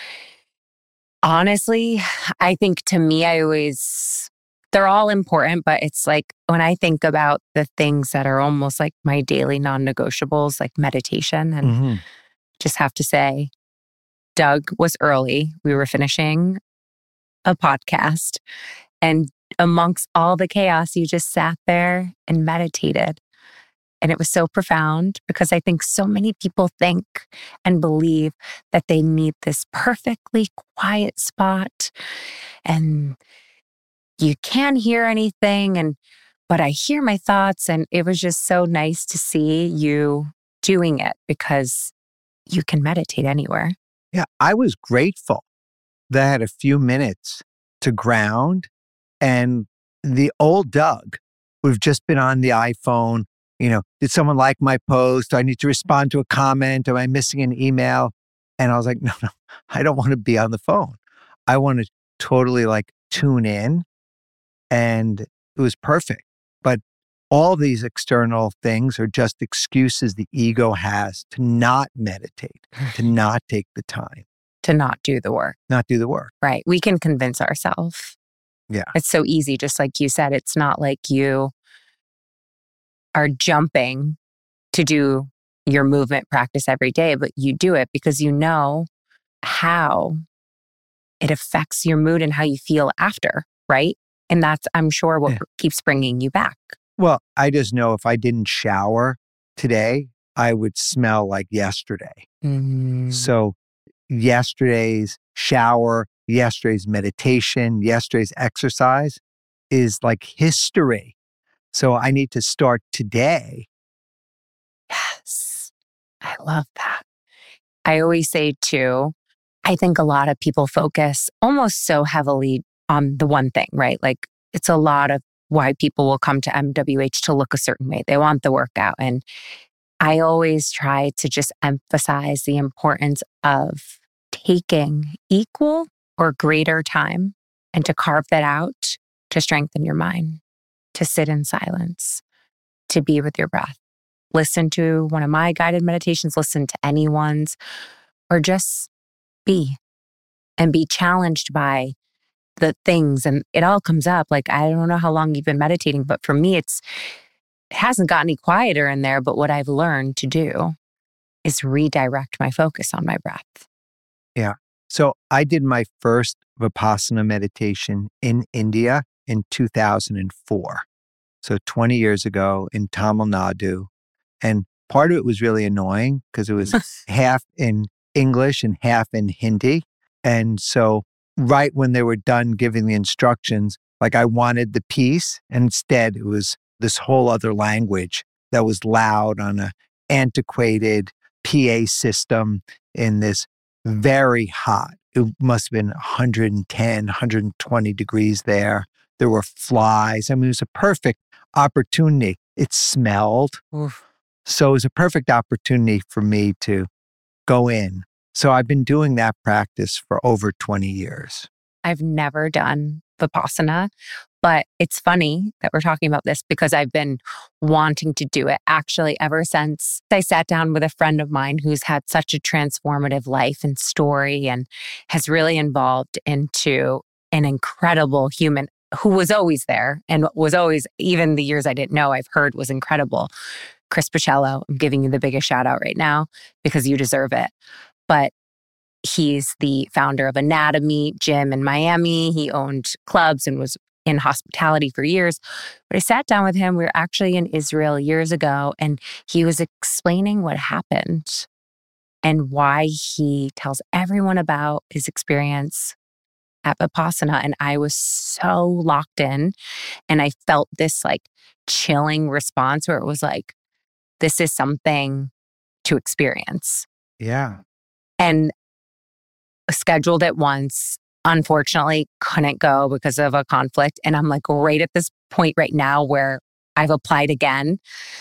honestly, I think to me, I always, they're all important, but it's like when I think about the things that are almost like my daily non-negotiables, like meditation, and Mm-hmm. just have to say, Doug was early. We were finishing a podcast, and amongst all the chaos, you just sat there and meditated. And it was so profound because I think so many people think and believe that they need this perfectly quiet spot and you can't hear anything. And but I hear my thoughts, and it was just so nice to see you doing it because you can meditate anywhere. Yeah, I was grateful that I had a few minutes to ground. And the old Doug would have just been on the iPhone. You know, did someone like my post? Do I need to respond to a comment? Am I missing an email? And I was like, no, no, I don't want to be on the phone. I want to totally like tune in. And it was perfect. But all these external things are just excuses the ego has to not meditate, to not take the time. To not do the work. Not do the work. Right. We can convince ourselves. Yeah. It's so easy. Just like you said, it's not like you are jumping to do your movement practice every day, but you do it because you know how it affects your mood and how you feel after, right? And that's, I'm sure, what yeah. keeps bringing you back. Well, I just know if I didn't shower today, I would smell like yesterday. Mm. So yesterday's shower, yesterday's meditation, yesterday's exercise is like history. So I need to start today. Yes, I love that. I always say too, I think a lot of people focus almost so heavily on the one thing, right? Like it's a lot of why people will come to M W H to look a certain way. They want the workout. And I always try to just emphasize the importance of taking equal or greater time and to carve that out to strengthen your mind, to sit in silence, to be with your breath. Listen to one of my guided meditations, listen to anyone's, or just be and be challenged by the things. And it all comes up. Like, I don't know how long you've been meditating, but for me, it's, it hasn't got any quieter in there. But what I've learned to do is redirect my focus on my breath. Yeah. So I did my first Vipassana meditation in India in two thousand four. So twenty years ago in Tamil Nadu. And part of it was really annoying because it was half in English and half in Hindi. And so right when they were done giving the instructions, like I wanted the piece, and instead it was this whole other language that was loud on a antiquated P A system in this very hot. It must have been one hundred ten, one hundred twenty degrees there. There were flies. I mean, it was a perfect opportunity. It smelled. Oof. So it was a perfect opportunity for me to go in. So I've been doing that practice for over twenty years. I've never done Vipassana, but it's funny that we're talking about this because I've been wanting to do it actually ever since I sat down with a friend of mine who's had such a transformative life and story and has really evolved into an incredible human who was always there and was always, even the years I didn't know, I've heard was incredible. Chris Pacello, I'm giving you the biggest shout out right now because you deserve it. But he's the founder of Anatomy Gym in Miami. He owned clubs and was in hospitality for years. But I sat down with him. We were actually in Israel years ago, and he was explaining what happened and why he tells everyone about his experience at Vipassana. And I was so locked in, and I felt this like chilling response where it was like, this is something to experience. Yeah. And scheduled it once, unfortunately couldn't go because of a conflict. And I'm like right at this point right now where I've applied again.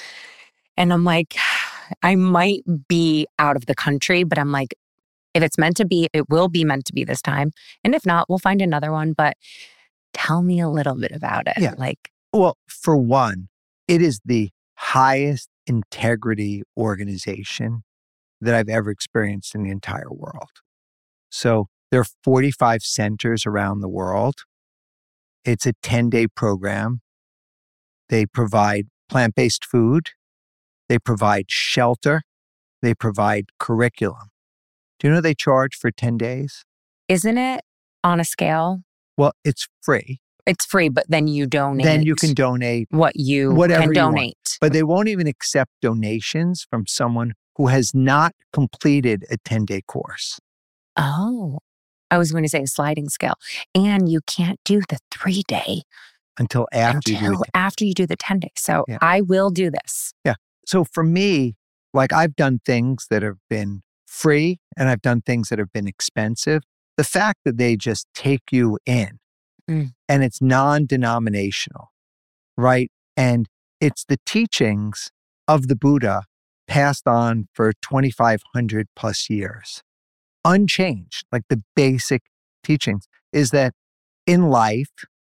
And I'm like, I might be out of the country, but I'm like, if it's meant to be, it will be meant to be this time. And if not, we'll find another one. But tell me a little bit about it. Yeah. Like, well, for one, it is the highest integrity organization that I've ever experienced in the entire world. So there are forty-five centers around the world. It's a ten-day program. They provide plant-based food. They provide shelter. They provide curriculum. Do you know they charge for ten days? isn't it on a scale? Well, it's free. It's free, but then you donate. Then you can donate what you whatever can you donate. want. But they won't even accept donations from someone who has not completed a ten-day course. Oh, I was going to say a sliding scale. And you can't do the three-day Until after you do until it. after you do the ten days. So Yeah. I will do this. Yeah. So for me, like I've done things that have been free and I've done things that have been expensive. The fact that they just take you in Mm. and it's non-denominational, right? And it's the teachings of the Buddha passed on for twenty-five hundred plus years, unchanged. Like the basic teachings is that in life,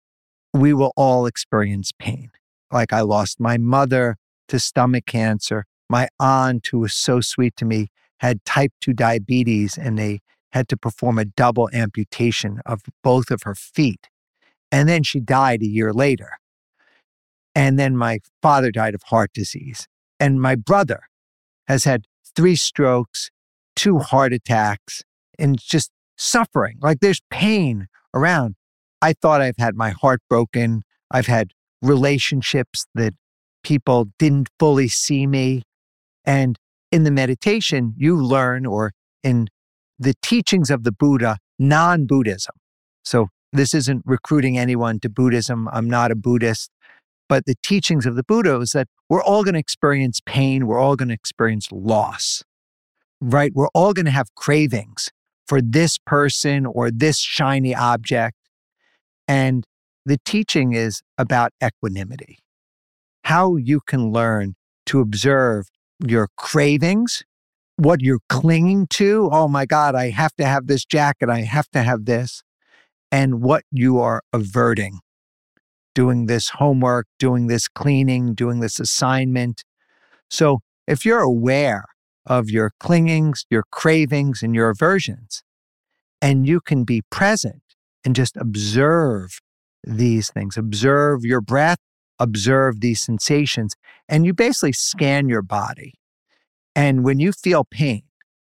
we will all experience pain. Like I lost my mother to stomach cancer. My aunt, who was so sweet to me, had type two diabetes and they had to perform a double amputation of both of her feet. And then she died a year later. And then my father died of heart disease. And my brother has had three strokes, two heart attacks, and just suffering. Like there's pain around. I thought I've had my heart broken. I've had relationships that people didn't fully see me. And in the meditation, you learn, or in the teachings of the Buddha, non-Buddhism. So this isn't recruiting anyone to Buddhism. I'm not a Buddhist. But the teachings of the Buddha is that we're all going to experience pain. We're all going to experience loss, right? We're all going to have cravings for this person or this shiny object. And the teaching is about equanimity, how you can learn to observe your cravings, what you're clinging to. Oh my God, I have to have this jacket. I have to have this. And what you are averting, doing this homework, doing this cleaning, doing this assignment. So if you're aware of your clingings, your cravings, and your aversions, and you can be present and just observe these things, observe your breath, observe these sensations, and you basically scan your body. And when you feel pain,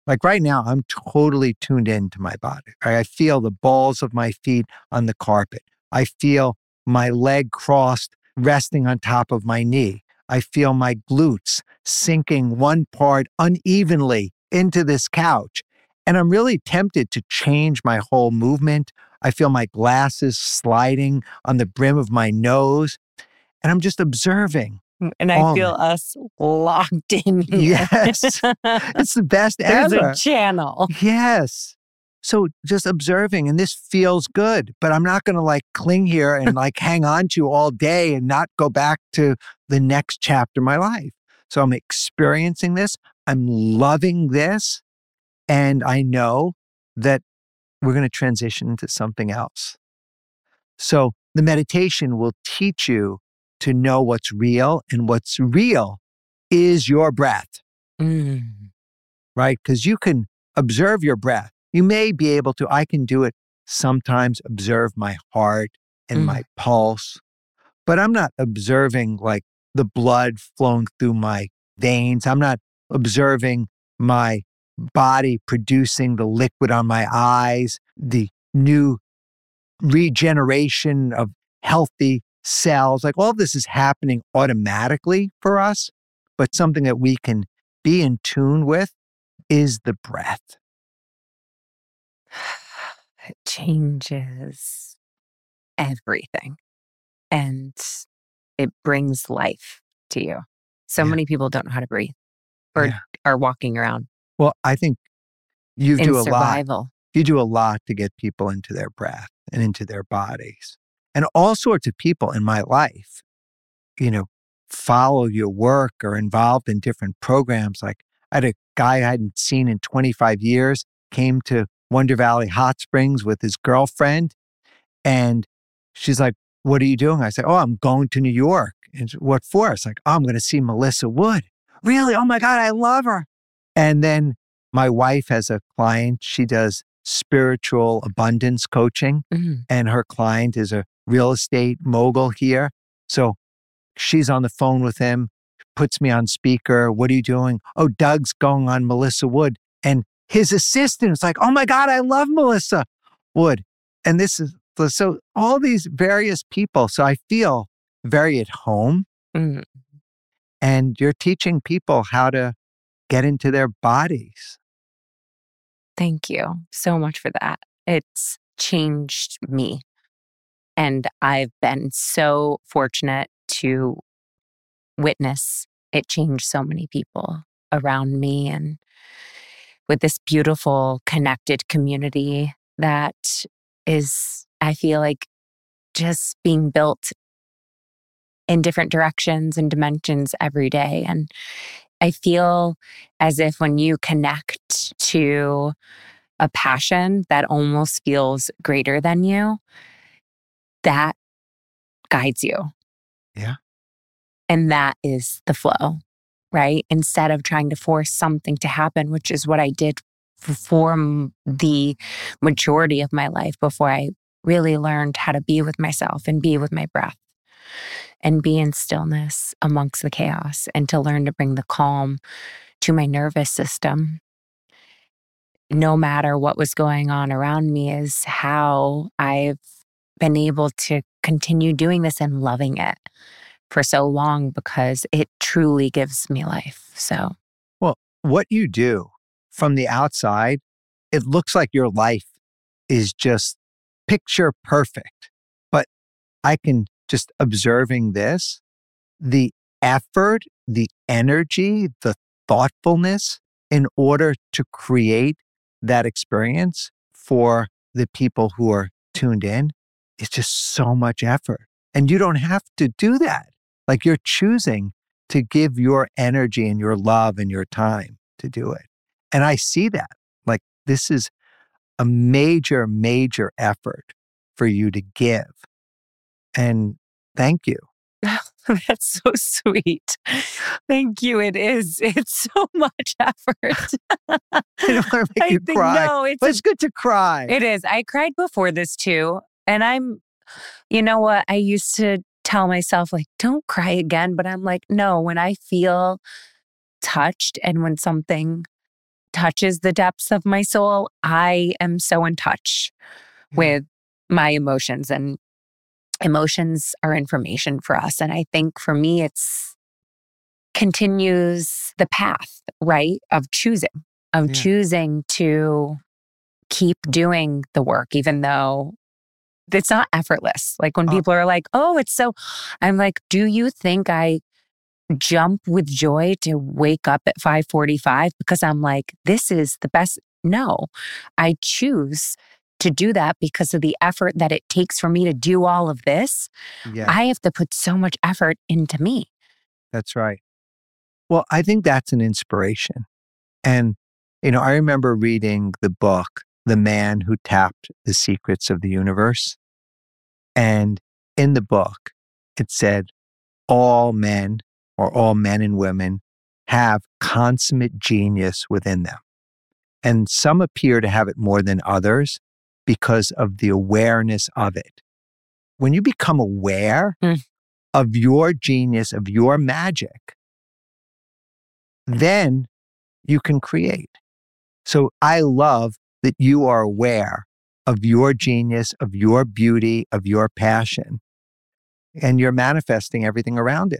Like right now, I'm totally tuned into my body. Right? I feel the balls of my feet on the carpet. I feel my leg crossed resting on top of my knee. I feel my glutes sinking one part unevenly into this couch. And I'm really tempted to change my whole movement. I feel my glasses sliding on the brim of my nose. And I'm just observing. And I feel us locked in here. Yes. It's the best There's ever. a channel. Yes. So just observing, and this feels good, but I'm not going to like cling here and like hang on to you all day and not go back to the next chapter of my life. So I'm experiencing this. I'm loving this. And I know that we're going to transition into something else. So the meditation will teach you to know what's real, and what's real is your breath, Mm. right? Because you can observe your breath. You may be able to, I can do it sometimes, observe my heart and Mm. my pulse, but I'm not observing like the blood flowing through my veins. I'm not observing my body producing the liquid on my eyes, the new regeneration of healthy cells. Like all of this is happening automatically for us, but something that we can be in tune with is the breath. It changes everything. And it brings life to you. So Yeah. many people don't know how to breathe or Yeah. are walking around Well, I think you in do a lot. survival. You do a lot to get people into their breath and into their bodies. And all sorts of people in my life, you know, follow your work or involved in different programs. Like I had a guy I hadn't seen in twenty-five years, came to Wonder Valley Hot Springs with his girlfriend. And she's like, "What are you doing?" I said, "Oh, I'm going to New York." And she, "What for?" It's like, "Oh, I'm going to see Melissa Wood." "Really? Oh my God, I love her." And then my wife has a client. She does spiritual abundance coaching, Mm. and her client is a real estate mogul here. So she's on the phone with him, puts me on speaker. "What are you doing?" "Oh, Doug's going on Melissa Wood." And his assistant is like, "Oh my God, I love Melissa Wood." And this is, so all these various people. So I feel very at home. Mm. And you're teaching people how to get into their bodies. Thank you so much for that. It's changed me. And I've been so fortunate to witness it change so many people around me, and with this beautiful connected community that is, I feel like, just being built in different directions and dimensions every day. And I feel as if when you connect to a passion that almost feels greater than you, that guides you. Yeah. And that is the flow, right? Instead of trying to force something to happen, which is what I did for m- the majority of my life before I really learned how to be with myself and be with my breath and be in stillness amongst the chaos, and to learn to bring the calm to my nervous system. No matter what was going on around me, is how I've been able to continue doing this and loving it for so long, because it truly gives me life. So, Well, what you do from the outside, it looks like your life is just picture perfect. But I can just observing this, the effort, the energy, the thoughtfulness in order to create that experience for the people who are tuned in, it's just so much effort. And you don't have to do that. Like you're choosing to give your energy and your love and your time to do it. And I see that. Like this is a major, major effort for you to give. And thank you. that's so sweet. Thank you. It is. It's so much effort. I don't want to make I you think- cry. no, it's but a- it's good to cry. It is. I cried before this too. And I'm, you know what? I used to tell myself, like, don't cry again. But I'm like, no, when I feel touched and when something touches the depths of my soul, I am so in touch yeah. with my emotions, and emotions are information for us. And I think for me, it's continues the path, right? Of choosing, of yeah. choosing to keep doing the work, even though it's not effortless. Like when uh, people are like, oh, it's so, I'm like, do you think I jump with joy to wake up at five forty-five because I'm like, this is the best? No, I choose to do that because of the effort that it takes for me to do all of this. Yeah. I have to put so much effort into me. That's right. Well, I think that's an inspiration. And, you know, I remember reading the book, The Man Who Tapped the Secrets of the Universe. And in the book, it said, all men or all men and women have consummate genius within them. And some appear to have it more than others because of the awareness of it. When you become aware mm. of your genius, of your magic, then you can create. So I love that you are aware of your genius, of your beauty, of your passion, and you're manifesting everything around it.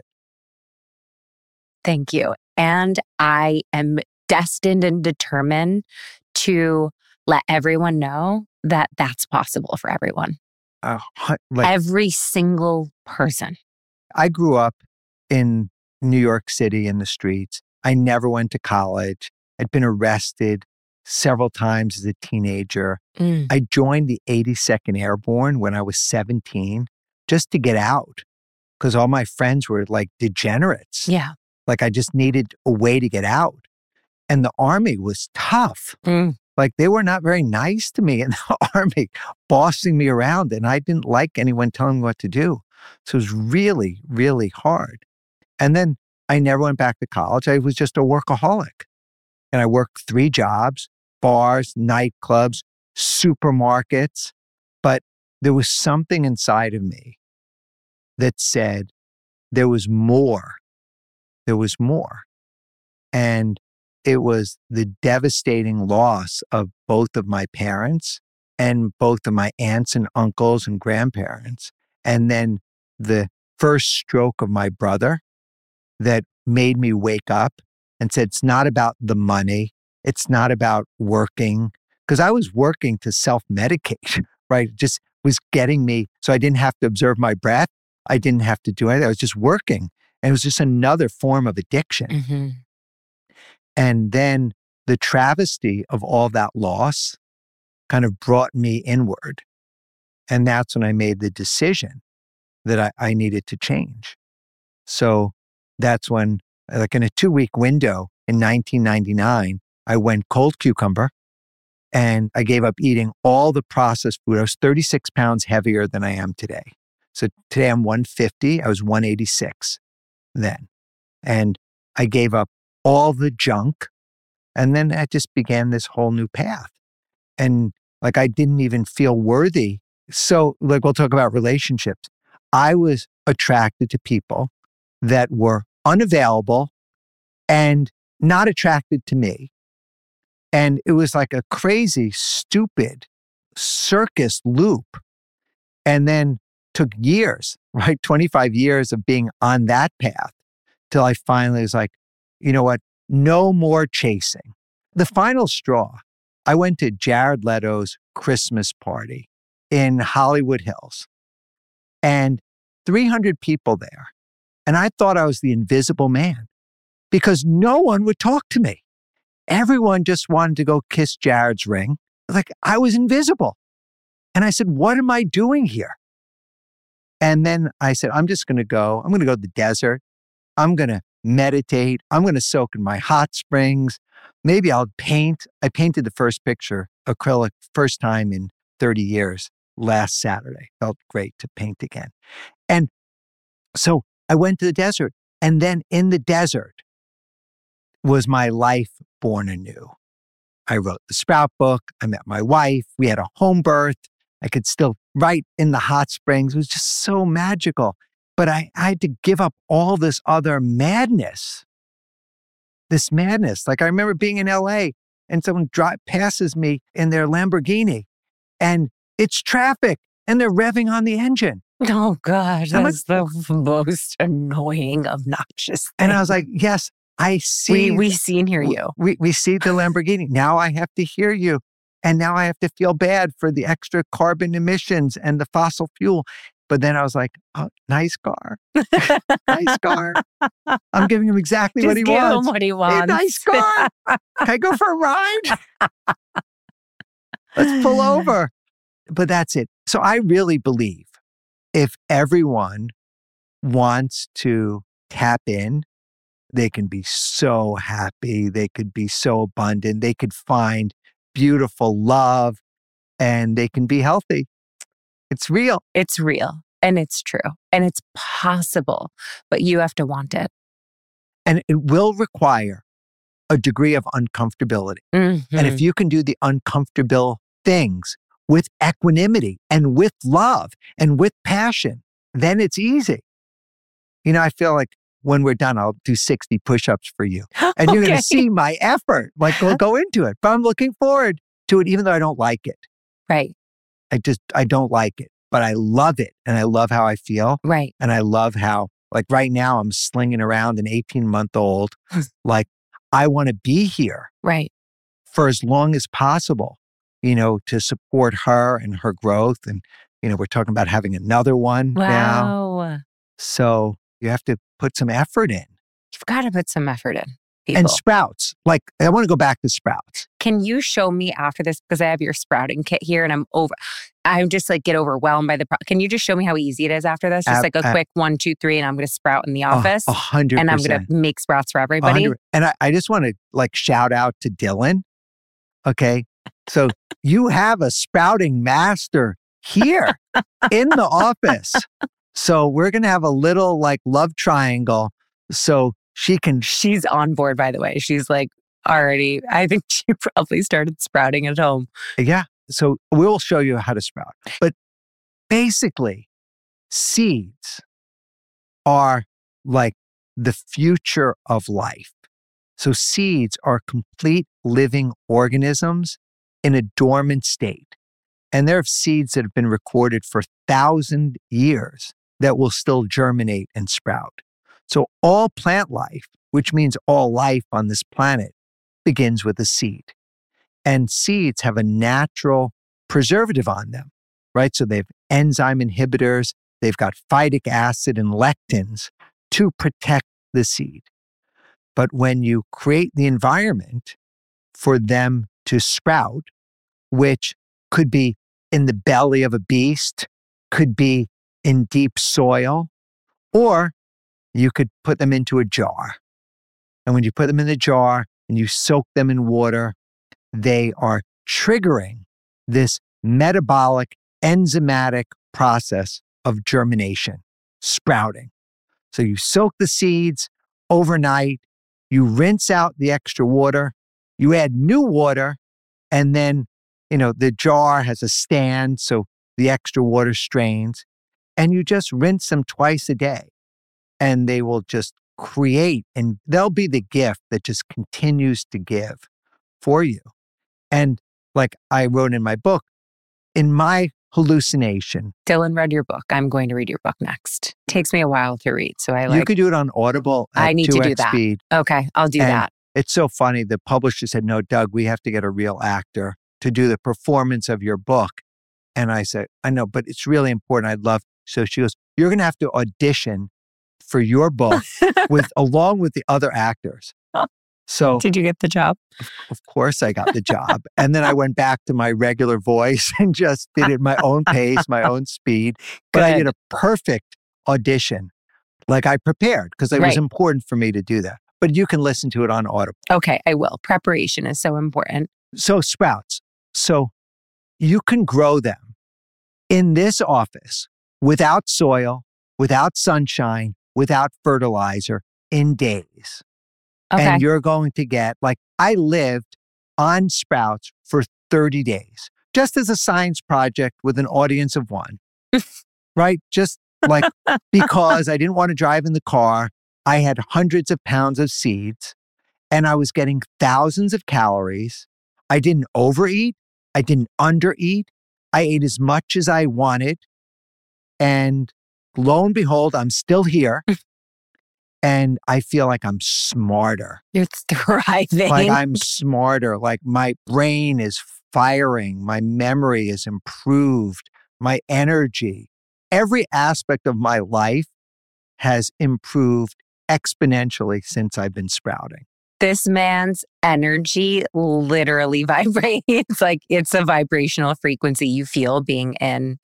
Thank you. And I am destined and determined to let everyone know that that's possible for everyone. Uh, like, Every single person. I grew up in New York City in the streets. I never went to college. I'd been arrested several times as a teenager. Mm. I joined the eighty-second Airborne when I was seventeen just to get out because all my friends were like degenerates. Yeah. Like I just needed a way to get out. And the Army was tough. Mm. Like they were not very nice to me in the Army, bossing me around. And I didn't like anyone telling me what to do. So it was really, really hard. And then I never went back to college. I was just a workaholic. And I worked three jobs, bars, nightclubs, supermarkets. But there was something inside of me that said there was more. There was more. And it was the devastating loss of both of my parents and both of my aunts and uncles and grandparents. And then the first stroke of my brother that made me wake up and said, it's not about the money. It's not about working. Because I was working to self-medicate, right? It just was getting me so I didn't have to observe my breath. I didn't have to do anything. I was just working. And it was just another form of addiction. Mm-hmm. And then the travesty of all that loss kind of brought me inward. And that's when I made the decision that I, I needed to change. So that's when, like in a two-week window in nineteen ninety-nine, I went cold cucumber and I gave up eating all the processed food. I was thirty-six pounds heavier than I am today. So today I'm one fifty. I was one eighty-six then. And I gave up all the junk. And then I just began this whole new path. And like, I didn't even feel worthy. So like, we'll talk about relationships. I was attracted to people that were unavailable and not attracted to me. And it was like a crazy, stupid circus loop. And then took years, right? twenty-five years of being on that path till I finally was like, you know what? No more chasing. The final straw, I went to Jared Leto's Christmas party in Hollywood Hills and three hundred people there. And I thought I was the invisible man because no one would talk to me. Everyone just wanted to go kiss Jared's ring. Like I was invisible. And I said, what am I doing here? And then I said, I'm just going to go. I'm going to go to the desert. I'm going to meditate. I'm going to soak in my hot springs. Maybe I'll paint. I painted the first picture, acrylic, first time in thirty years, last Saturday. Felt great to paint again. And so I went to the desert. And then in the desert was my life born anew. I wrote the Sprout book. I met my wife. We had a home birth. I could still write in the hot springs. It was just so magical. But I, I had to give up all this other madness. This madness. Like I remember being in L A and someone dri- passes me in their Lamborghini and it's traffic and they're revving on the engine. Oh, God. I'm That's the most annoying, obnoxious thing. And I was like, yes, I see. We, we see and hear you. We, we see the Lamborghini. Now I have to hear you. And now I have to feel bad for the extra carbon emissions and the fossil fuel. But then I was like, oh, nice car. Nice car. I'm giving him exactly Just what he give wants. him what he Hey, wants. nice car. Can I go for a ride? Let's pull over. But that's it. So I really believe if everyone wants to tap in, they can be so happy. They could be so abundant. They could find beautiful love and they can be healthy. It's real. It's real and it's true and it's possible, but you have to want it. And it will require a degree of uncomfortability. Mm-hmm. And if you can do the uncomfortable things with equanimity and with love and with passion, then it's easy. You know, I feel like when we're done, I'll do sixty push-ups for you. And you're Okay. going to see my effort. Like, we'll go into it. But I'm looking forward to it, even though I don't like it. Right, I just, I don't like it. But I love it. And I love how I feel. right. And I love how, like right now, I'm slinging around an eighteen-month-old. Like, I want to be here Right. for as long as possible, you know, to support her and her growth. And, you know, we're talking about having another one now. Wow. So you have to put some effort in. You've got to put some effort in, people. And sprouts, like, I want to go back to sprouts. Can you show me after this, because I have your sprouting kit here and I'm over, I'm just like get overwhelmed by the, pro- can you just show me how easy it is after this? Just Ab- like a ab- quick one, two, three, and I'm going to sprout in the office. A hundred And I'm going percent. to make sprouts for A everybody. hundred- And I, I just want to like shout out to Dylan. Okay. So you have a sprouting master here in the office. So we're going to have a little like love triangle. So she can, She's on board, by the way. She's like already, I think she probably started sprouting at home. yeah. So we'll show you how to sprout. But basically, seeds are like the future of life. So seeds are complete living organisms in a dormant state. And there are seeds that have been recorded for thousand years that will still germinate and sprout. So all plant life, which means all life on this planet, begins with a seed. And seeds have a natural preservative on them, right? So they have enzyme inhibitors, they've got phytic acid and lectins to protect the seed. But when you create the environment for them to sprout, which could be in the belly of a beast, could be in deep soil, or you could put them into a jar. And when you put them in the jar and you soak them in water, they are triggering this metabolic enzymatic process of germination, sprouting. So you soak the seeds overnight, you rinse out the extra water, you add new water, and then, you know, the jar has a stand, so the extra water strains, and you just rinse them twice a day. And they will just create, and they'll be the gift that just continues to give for you. And like I wrote in my book, in my hallucination, Dylan read your book. I'm going to read your book next. Takes me a while to read. So I like, you could do it on Audible at I need to two do X that. speed. okay, I'll do And that. It's so funny. The publisher said, no, Doug, we have to get a real actor to do the performance of your book. And I said, I know, but it's really important. I'd love. So she goes, you're going to have to audition for your book with along with the other actors. So Did you get the job? of course I got the job. And then I went back to my regular voice and just did it at my own pace, my own speed. But I did Good. a perfect audition. Like I prepared because it was Right. important for me to do that. But you can listen to it on Audible. Okay, I will. Preparation is so important. So sprouts. So you can grow them in this office without soil, without sunshine, without fertilizer in days. Okay. And you're going to get, like, I lived on sprouts for thirty days, just as a science project with an audience of one, right? Just like, because I didn't want to drive in the car, I had hundreds of pounds of seeds and I was getting thousands of calories I didn't overeat. I didn't undereat. I ate as much as I wanted. And lo and behold, I'm still here. And I feel like I'm smarter. You're thriving. Like I'm smarter. Like my brain is firing. My memory is improved. My energy. Every aspect of my life has improved exponentially since I've been sprouting. This man's energy literally vibrates. Like it's a vibrational frequency you feel being in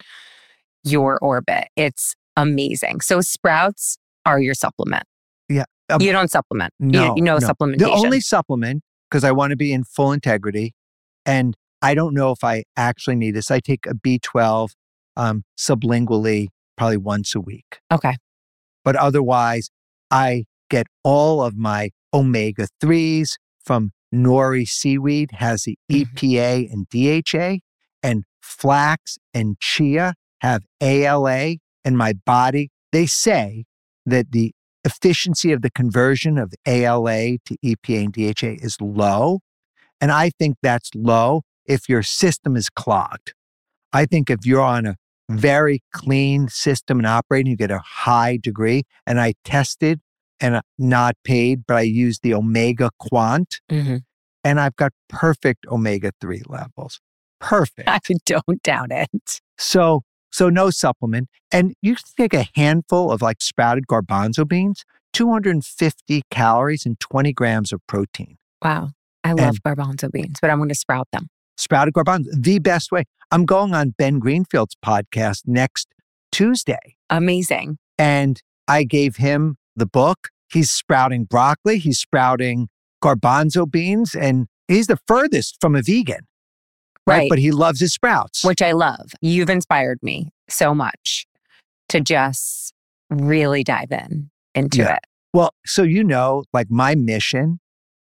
your orbit. It's amazing. So sprouts are your supplement. Yeah. Um, you don't supplement. No, you, you know no. supplementation. The only supplement, because I want to be in full integrity, and I don't know if I actually need this. I take a B twelve um, sublingually probably once a week. Okay. But otherwise, I get all of my omega threes from nori seaweed, has the E P A and D H A, and flax and chia have A L A, and my body, they say that the efficiency of the conversion of A L A to E P A and D H A is low. And I think that's low if your system is clogged. I think if you're on a very clean system and operating, you get a high degree. And I tested and not paid, but I used the Omega Quant, mm-hmm. and I've got perfect omega three levels. Perfect. I don't doubt it. So, so no supplement. And you can take a handful of like sprouted garbanzo beans, two hundred fifty calories and twenty grams of protein. Wow. I love and garbanzo beans, but I'm going to sprout them. Sprouted garbanzo, the best way. I'm going on Ben Greenfield's podcast next Tuesday. Amazing. And I gave him the book. He's sprouting broccoli. He's sprouting garbanzo beans. And he's the furthest from a vegan. Right. right. But he loves his sprouts. Which I love. You've inspired me so much to just really dive in into yeah. it. Well, so you know, like my mission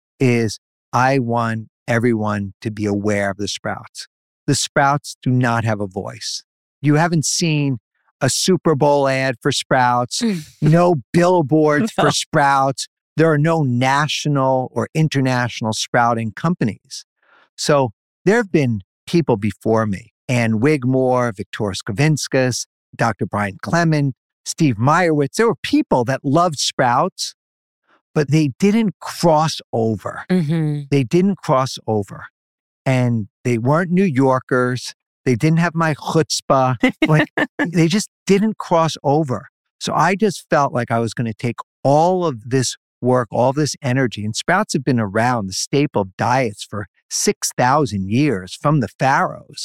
is I want everyone to be aware of the sprouts. The sprouts do not have a voice. You haven't seen a Super Bowl ad for sprouts, no billboards no. for sprouts. There are no national or international sprouting companies. So there have been people before me, Ann Wigmore, Victoria Skavinskas, Doctor Brian Clement, Steve Meyerowitz. There were people that loved sprouts, but they didn't cross over. Mm-hmm. They didn't cross over. And they weren't New Yorkers. They didn't have my chutzpah. Like, they just didn't cross over. So I just felt like I was going to take all of this work, all this energy, and sprouts have been around, the staple of diets, for six thousand years from the pharaohs.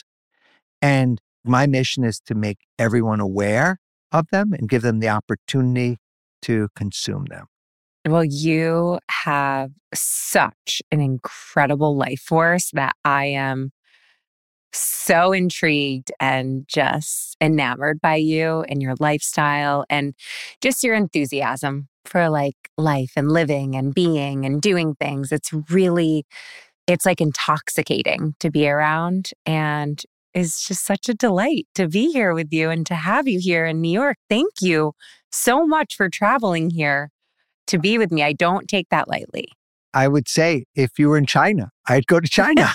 And my mission is to make everyone aware of them and give them the opportunity to consume them. Well, you have such an incredible life force that I am so intrigued and just enamored by you and your lifestyle and just your enthusiasm for like life and living and being and doing things. It's really, it's like intoxicating to be around, and it's just such a delight to be here with you and to have you here in New York. Thank you so much for traveling here to be with me. I don't take that lightly. I would say if you were in China, I'd go to China.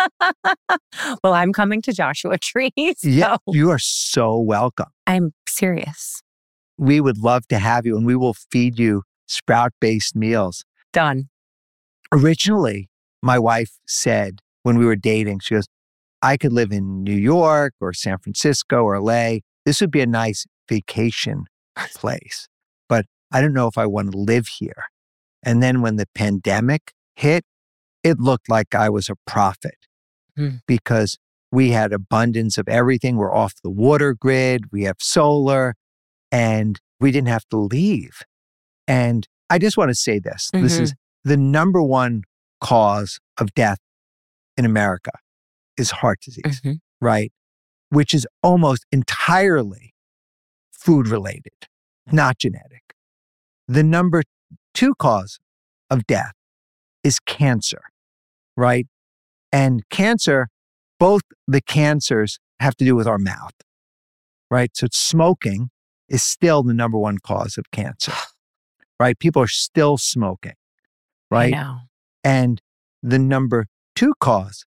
Well, I'm coming to Joshua Tree. So yeah, you are so welcome. I'm serious. We would love to have you, and we will feed you sprout-based meals. Done. Originally, my wife said when we were dating, she goes, I could live in New York or San Francisco or L A. This would be a nice vacation place, but I don't know if I want to live here. And then when the pandemic hit, it looked like I was a prophet mm. because we had abundance of everything. We're off the water grid. We have solar, and we didn't have to leave. And I just want to say this. Mm-hmm. This is the number one cause of death in America is heart disease, mm-hmm. right? Which is almost entirely food related, not genetic. The number two cause of death is cancer, right? And cancer, both the cancers have to do with our mouth, right? So smoking is still the number one cause of cancer, right? People are still smoking, right? I know. And the number two cause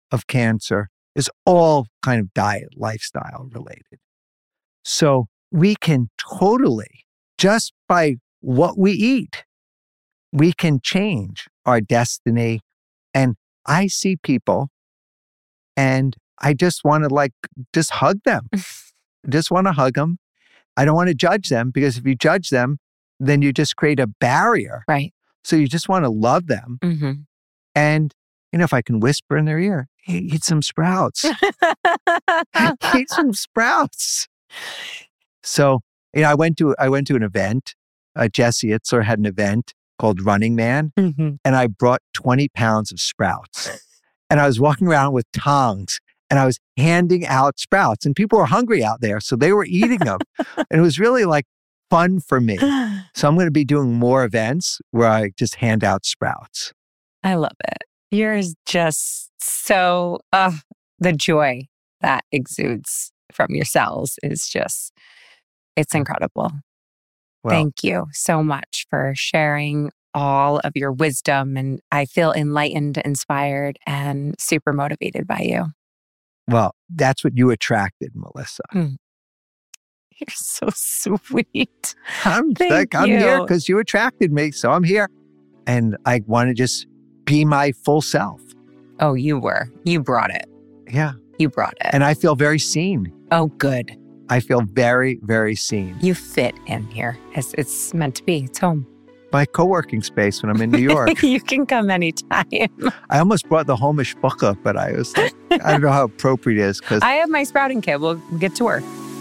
of cancer is all kind of diet, lifestyle related. So we can totally, just by what we eat, we can change our destiny. And I see people and I just want to like, just hug them. Just want to hug them. I don't want to judge them, because if you judge them, then you just create a barrier. Right. So you just want to love them. Mm-hmm. And, you know, if I can whisper in their ear, hey, eat some sprouts. Eat some sprouts. So, you know, I went to, I went to an event. Uh, Jesse Itzler had an event called Running Man. Mm-hmm. And I brought twenty pounds of sprouts. And I was walking around with tongs and I was handing out sprouts, and people were hungry out there. So they were eating them. And it was really like fun for me. So I'm going to be doing more events where I just hand out sprouts. I love it. Yours just so, uh, the joy that exudes from your cells is just, it's incredible. Well, Thank you so much for sharing all of your wisdom. And I feel enlightened, inspired, and super motivated by you. Well, that's what you attracted, Melissa. Mm. You're so sweet. I'm Thank like, I'm you. here because you attracted me. So I'm here. And I want to just be my full self. Oh, you were. You brought it. Yeah. You brought it. And I feel very seen. Oh, good. I feel very, very seen. You fit in here. It's, it's meant to be. It's home. My co-working space when I'm in New York. You can come anytime. I almost brought the Homish book up, but I was like, I don't know how appropriate it is. Because I have my sprouting kit. We'll get to work.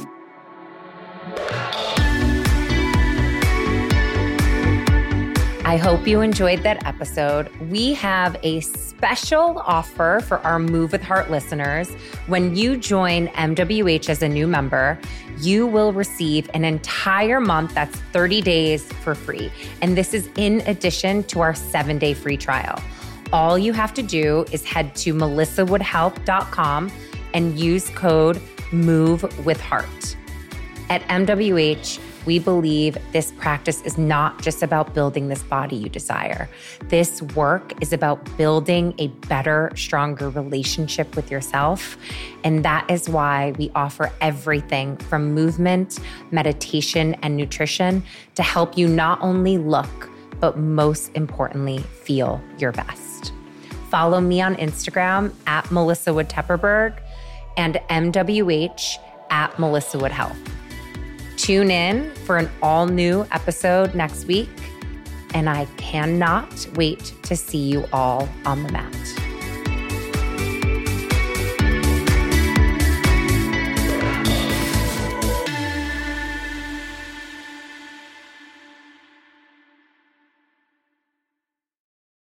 I hope you enjoyed that episode. We have a special offer for our Move with Heart listeners. When you join M W H as a new member, you will receive an entire month, that's thirty days for free. And this is in addition to our seven-day free trial. All you have to do is head to melissa wood health dot com and use code MOVEWITHHEART. At M W H, we believe this practice is not just about building this body you desire. This work is about building a better, stronger relationship with yourself. And that is why we offer everything from movement, meditation, and nutrition to help you not only look, but most importantly, feel your best. Follow me on Instagram at Melissa Wood Tepperberg and M W H at Melissa Wood Health. Tune in for an all-new episode next week, and I cannot wait to see you all on the mat.